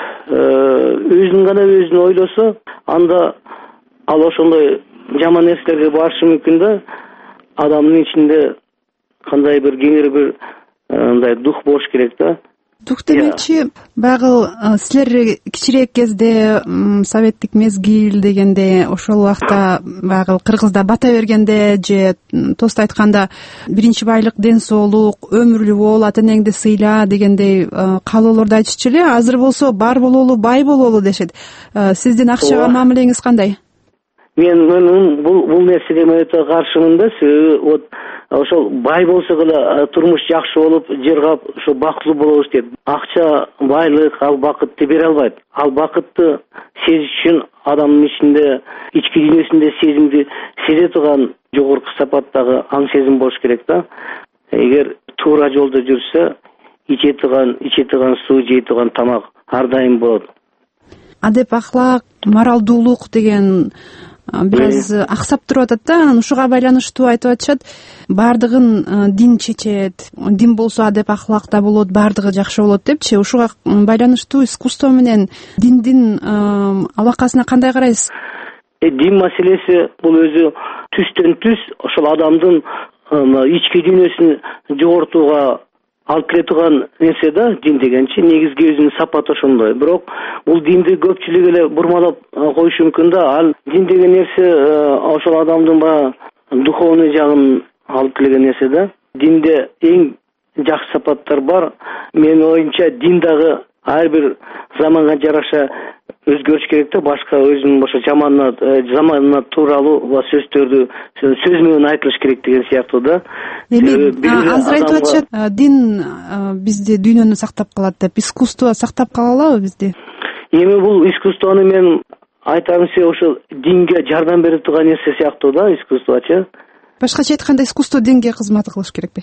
[SPEAKER 5] өзүн гана өзүн ойлосо, анда ал ошондой жаман нерселерге барышы мүмкүн да. Адамдын ичинде кандай бир кеңири бир мындай дух болуш керек да.
[SPEAKER 11] Дух демекчи, баягы силер кичирээк кезде советтик мезгил дегенде, ошол убакта баягы кыргызда бата бергенде же тост айтканда биринчи байлык ден соолук, өмүрлүү бол, ата энеңди сыйла дегендей каалоолорду айтышчу эле. Азыр болсо бар бололу, бай бололу дешет. Сиздин акчага мамилеңиз кандай?
[SPEAKER 5] Мен мен бул бул нерсеге өтө каршымын да. Себеби вот ошол бай болсо эле турмуш жакшы болуп, жыргап, ошо бактылуу болобуз дейт. Акча, байлык ал бакытты бере албайт. Ал бакытты сезиш үчүн адамдын ичинде, ички дүйнөсүндө сезимди сезе турган жогорку сапаттагы аң сезим болуш керек да. Эгер туура жолдо жүрсө, иче турган, иче турган суу, жей турган тамак ар дайым болот.
[SPEAKER 11] Адеп, ахлак, моралдуулук деген бир аз аксап туруп атат да. Анан ушуга байланыштуу айтып атышат, баардыгын дин чечет, дин болсо адеп ахлакта болот, баардыгы жакшы болот депчи. Ушуга байланыштуу искусство менен диндин алакасына кандай карайсыз?
[SPEAKER 5] Дин маселеси бул өзү түстөн түз ошол адамдын ички дүйнөсүн жогортууга алып келе турган нерсе да. Дин дегенчи негизги өзүнүн сапаты ошондой. Бирок бул динди көпчүлүк эле бурмалап коюшу мүмкүн да. Ал дин деген нерсе ошол адамдын баягы духовный жагын алып келген нерсе да. Динде эң жакшы сапаттар бар. Менин оюмча дин дагы ар бир заманга жараша өзгөрүш керек да. Башка өзүнүн ошо жаманына заманына тууралуу ва сөздөрдү сөз менен айтылыш керек деген сыяктуу да.
[SPEAKER 11] Эми азыр айтып атышат, дин бизди дүйнөнү сактап калат деп, искусство сактап кала алабы бизди?
[SPEAKER 5] Эми бул искусствону мен айтарым себеби ошо динге жардам берип турган нерсе сыяктуу да, искусствочу.
[SPEAKER 11] Башкача айтканда, искусство динге кызмат кылыш керекпи?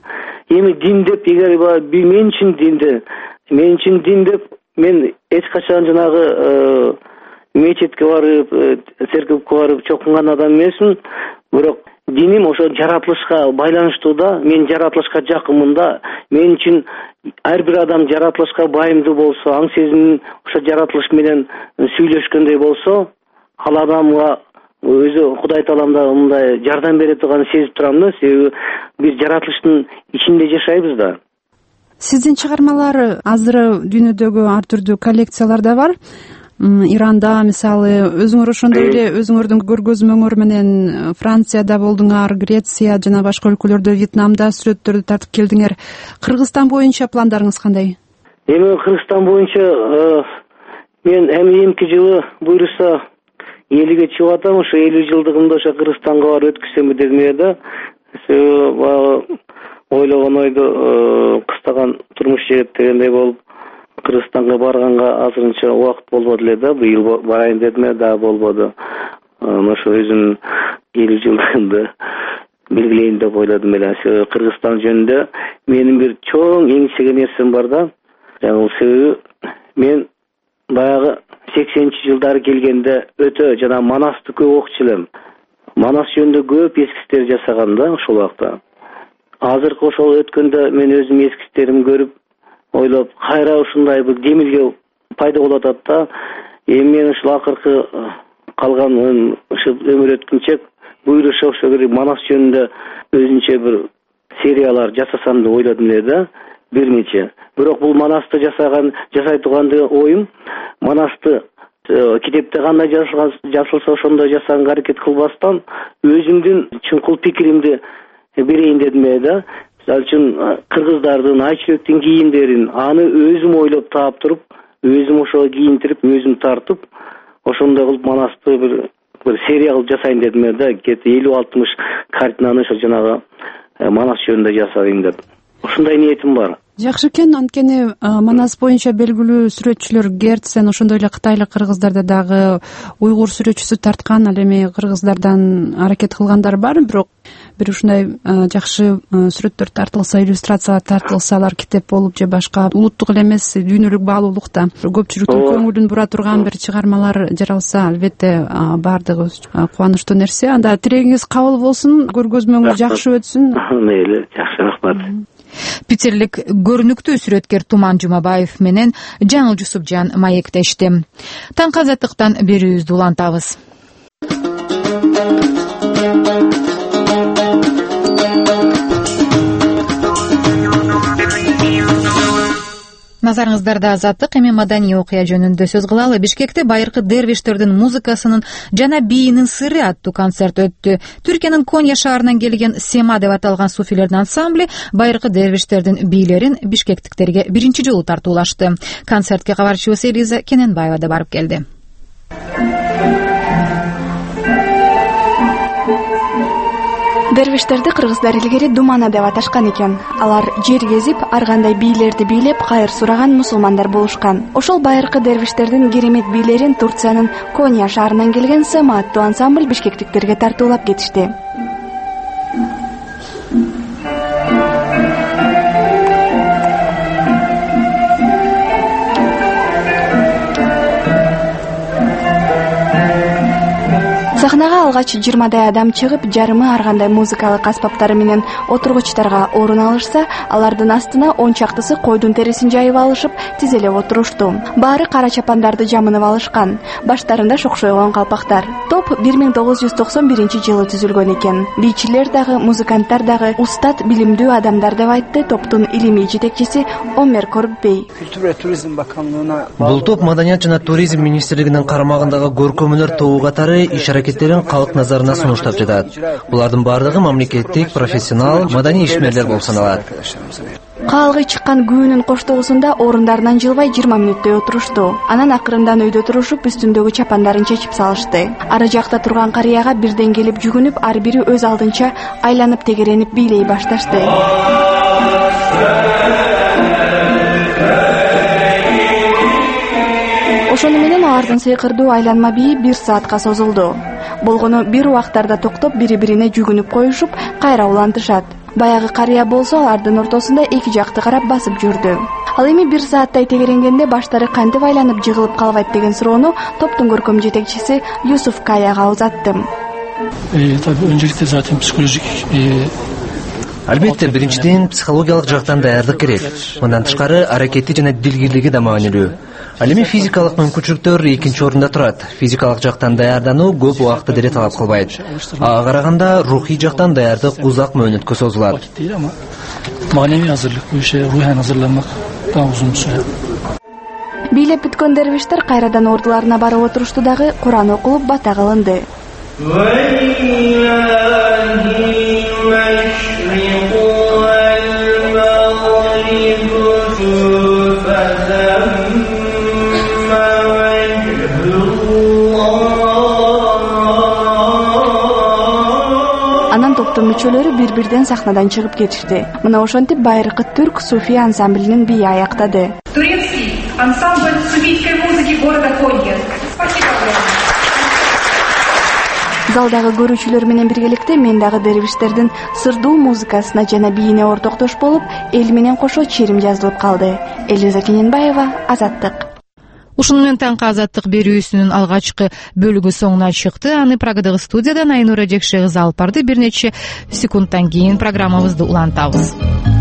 [SPEAKER 5] Эми дин деп, эгер мен үчүн динди, мен үчүн дин деп мен эч качан жанагы мечетке барып, церковке барып чокунган адам эмесмин. Бирок диним ошо жаратылышка байланыштуу да. Мен жаратылышка жакынмын да. Мен үчүн ар бир адам жаратылышка байымдуу болсо, аң сезимин ошо жаратылыш менен сүйлөшкөндөй болсо, ал адамга өзү Кудай Таалам да мындай жардам бере турганын сезип турам да. Себеби биз жаратылыштын ичинде жашайбыз да.
[SPEAKER 11] Сиздин чыгармалар азыр дүйнөдөгү ар түрдүү коллекцияларда бар. Иранда, мисалы, өзүңөр ошондой эле өзүңөрдүн көргөзмөңөр менен Францияда болдуңар, Греция жана башка өлкөлөрдө, Вьетнамда сүрөттөрдү тартып келдиңер. Кыргызстан боюнча пландарыңыз кандай?
[SPEAKER 5] Эми Кыргызстан боюнча мен эми эмки жылы буйруса элүүгө чыгып атам. Ошо элүү жылдыгымда ошо Кыргызстанга барып өткүзсөм деген ое да. Себеби ойлогон ойду кыстаган турмуш жигит дегендей болуп, Кыргызстанга барганга азырынча убакыт болбоду эле да. Быйыл барайын дедим эле, да болбоду. Ошо өзүмдүн элүү жылдыгымды белгилейин деп ойлодум эле. Себеби Кыргызстан жөнүндө менин бир чоң эңсеген нерсем бар да. Бул себеби мен баягы сексенинчи жылдары келгенде өтө жана Манасты көп окучу элем. Манас жөнүндө көп эскизтер жасаган да ошол убакта. Азыркы ошол өткөндө мен өзүм эскизтеримди көрүп, ойлоп, кайра ушундай бир демилге пайда болуп атат да. Эми мен ушул акыркы калган ушу өмүр өткүнчө буйруса ошо бир Манас жөнүндө өзүнчө бир сериялар жасасам деп ойлодум эле да, бир нече. Бирок бул Манасты жасаган, жасай турганды оюм, Манасты китепте кандай жазылган жазылса ошондой жасаганга аракет кылбастан өзүмдүн чыңкыл пикиримди берейин дедим эле да. Мисалы үчүн кыргыздардын, айчүрөктүн кийимдерин аны өзүм ойлоп таап туруп, өзүм ошого кийинтирип, өзүм тартып, ошондой кылып Манасты бир бир серия кылып жасайын дедим эле да. Кете элүү алтымыш картинаны ошо жанагы Манас жөнүндө жасайын деп. Ушундай ниетим бар.
[SPEAKER 11] Жакшы экен. Анткени Манас боюнча белгилүү сүрөтчүлөр Герцен, ошондой эле кытайлык кыргыздарды дагы уйгур сүрөтчүсү тарткан, ал эми кыргыздардан аракет кылгандар бар, бирок бир ушундай жакшы сүрөттөр тартылса, иллюстрациялар тартылса, алар китеп болуп же башка улуттук эле эмес, дүйнөлүк баалуулукта көпчүлүктүн көңүлүн бура турган бир чыгармалар жаралса, албетте баардыгы кубанычтуу нерсе. Анда тилегиңиз кабыл болсун, көргөзмөңүз жакшы өтсүн.
[SPEAKER 5] Мейли, жакшы, рахмат.
[SPEAKER 1] Питерлик көрүнүктүү сүрөткер Туман Жумабаев менен Жаңыл Жусупжан маектешти. Таңкы азаттыктан берүүбүздү улантабыз. Назарыңыздарда азаттык, эми маданий окуя жөнүндө сөз кылалы. Бишкекте байыркы дервиштердин музыкасынын жана биинин сыры аттуу концерт өттү. Түркиянын Коnya шаарынан келген Сема деп аталган суфилердин ансамбли байыркы дервиштердин бийлерин бишкектиктерге биринчи жолу тартуулашты. Концертке кабарчыбыз Элиза Кененбаева да барып келди.
[SPEAKER 6] Дервиштерди кыргыздар илгери думана деп аташкан экен. Алар жер кезип, ар кандай бийлерди бийлеп, кайыр сураган мусулмандар болушкан. Ошол байыркы дервиштердин керемет бийлерин Турциянын Коnya шаарынан келген Сема аттуу ансамбль бишкектиктерге тартуулап кетишти. Сахнага алгач жыйырмадай адам чыгып, жарымы ар кандай музыкалык аспаптары менен отургучтарга орун алышса, алардын астына он чактысы койдун терисин жайып алышып, тизелеп отурушту. Баары кара чапандарды жамынып алышкан, баштарында шокшойгон калпактар. Топ бир миң тогуз жүз токсон биринчи жылы түзүлгөн экен. Бийчилер дагы, музыканттар дагы устат, билимдүү адамдар деп айтты топтун илимий жетекчиси Омер Корбей.
[SPEAKER 7] Kültür ve Turizm Bakanlığı'na
[SPEAKER 9] Бул топ Маданият жана туризм министрлигинин карамагындагы көркөмөлөр тобу катары иш аракеттерин калк назарына сунуштап жатат. Булардын баардыгы мамлекеттик, профессионал, маданий ишмерлер болуп саналат.
[SPEAKER 6] Каалгы чыккан күнүнүн коштоосунда орундарынан жылбай жыйырма мүнөттөй отурушту. Анан акырындан өйдө турушуп, үстүндөгү чапандарын чечип салышты. Ары жакта турган карыяга бирден келип жүгүнүп, ар бири өз алдынча айланып тегеренип бийлей башташты. Ошону менен алардын сыйкырдуу айланма бии бир саатка созулду. Болгону бир убактарда токтоп, бири-бирине жүгүнүп коюшуп, кайра улантышат. Баягы карыя болсо алардын ортосунда эки жакты карап басып жүрдү. Ал эми бир сааттай тегеренгенде баштары кантип айланып жыгылып калбайт деген суроону топтун көркөм жетекчиси Юсуф Каяга узаттым.
[SPEAKER 9] Албетте, биринчиден психологиялык жактан даярдык керек. Мындан тышкары аракети жана дилгирлиги да маанилүү. Ал эми физикалык мүмкүнчүлүктөр экинчи орунда турат. Физикалык жактан даярдануу көп убакытты деле талап кылбайт. Ага караганда рухий жактан даярдык узак мөөнөткө созулат.
[SPEAKER 7] Manevi hazırlık, bu işe ruhen hazırlanmak daha uzun süre.
[SPEAKER 6] Бийлеп бүткөн дервиштер кайрадан ордуларына барып отурушту дагы Куран окулуп бата кылынды. Анан топтун мүчөлөрү бир-бирден сахнадан чыгып кетишти. Мына ошентип байыркы түрк суфи ансамблинин бии аяктады.
[SPEAKER 3] Турецкий ансамбль суфийской музыки города Коnya. Спасибо.
[SPEAKER 6] Залдагы көрүүчүлөр менен биргеликте мен дагы дервиштердин сырдуу музыкасына жана бийине ортоктош болуп, эл менен кошо чирим жазылып калды. Элиза Кененбаева, Азаттык.
[SPEAKER 1] Ушуну менен таңкы азаттык берүүсүнүн алгачкы бөлүгү соңуна чыкты. Аны Прагадагы студиядан Айнура Жекшегиз алып барды. Бир нече секундтан кийин программабызды улантабыз.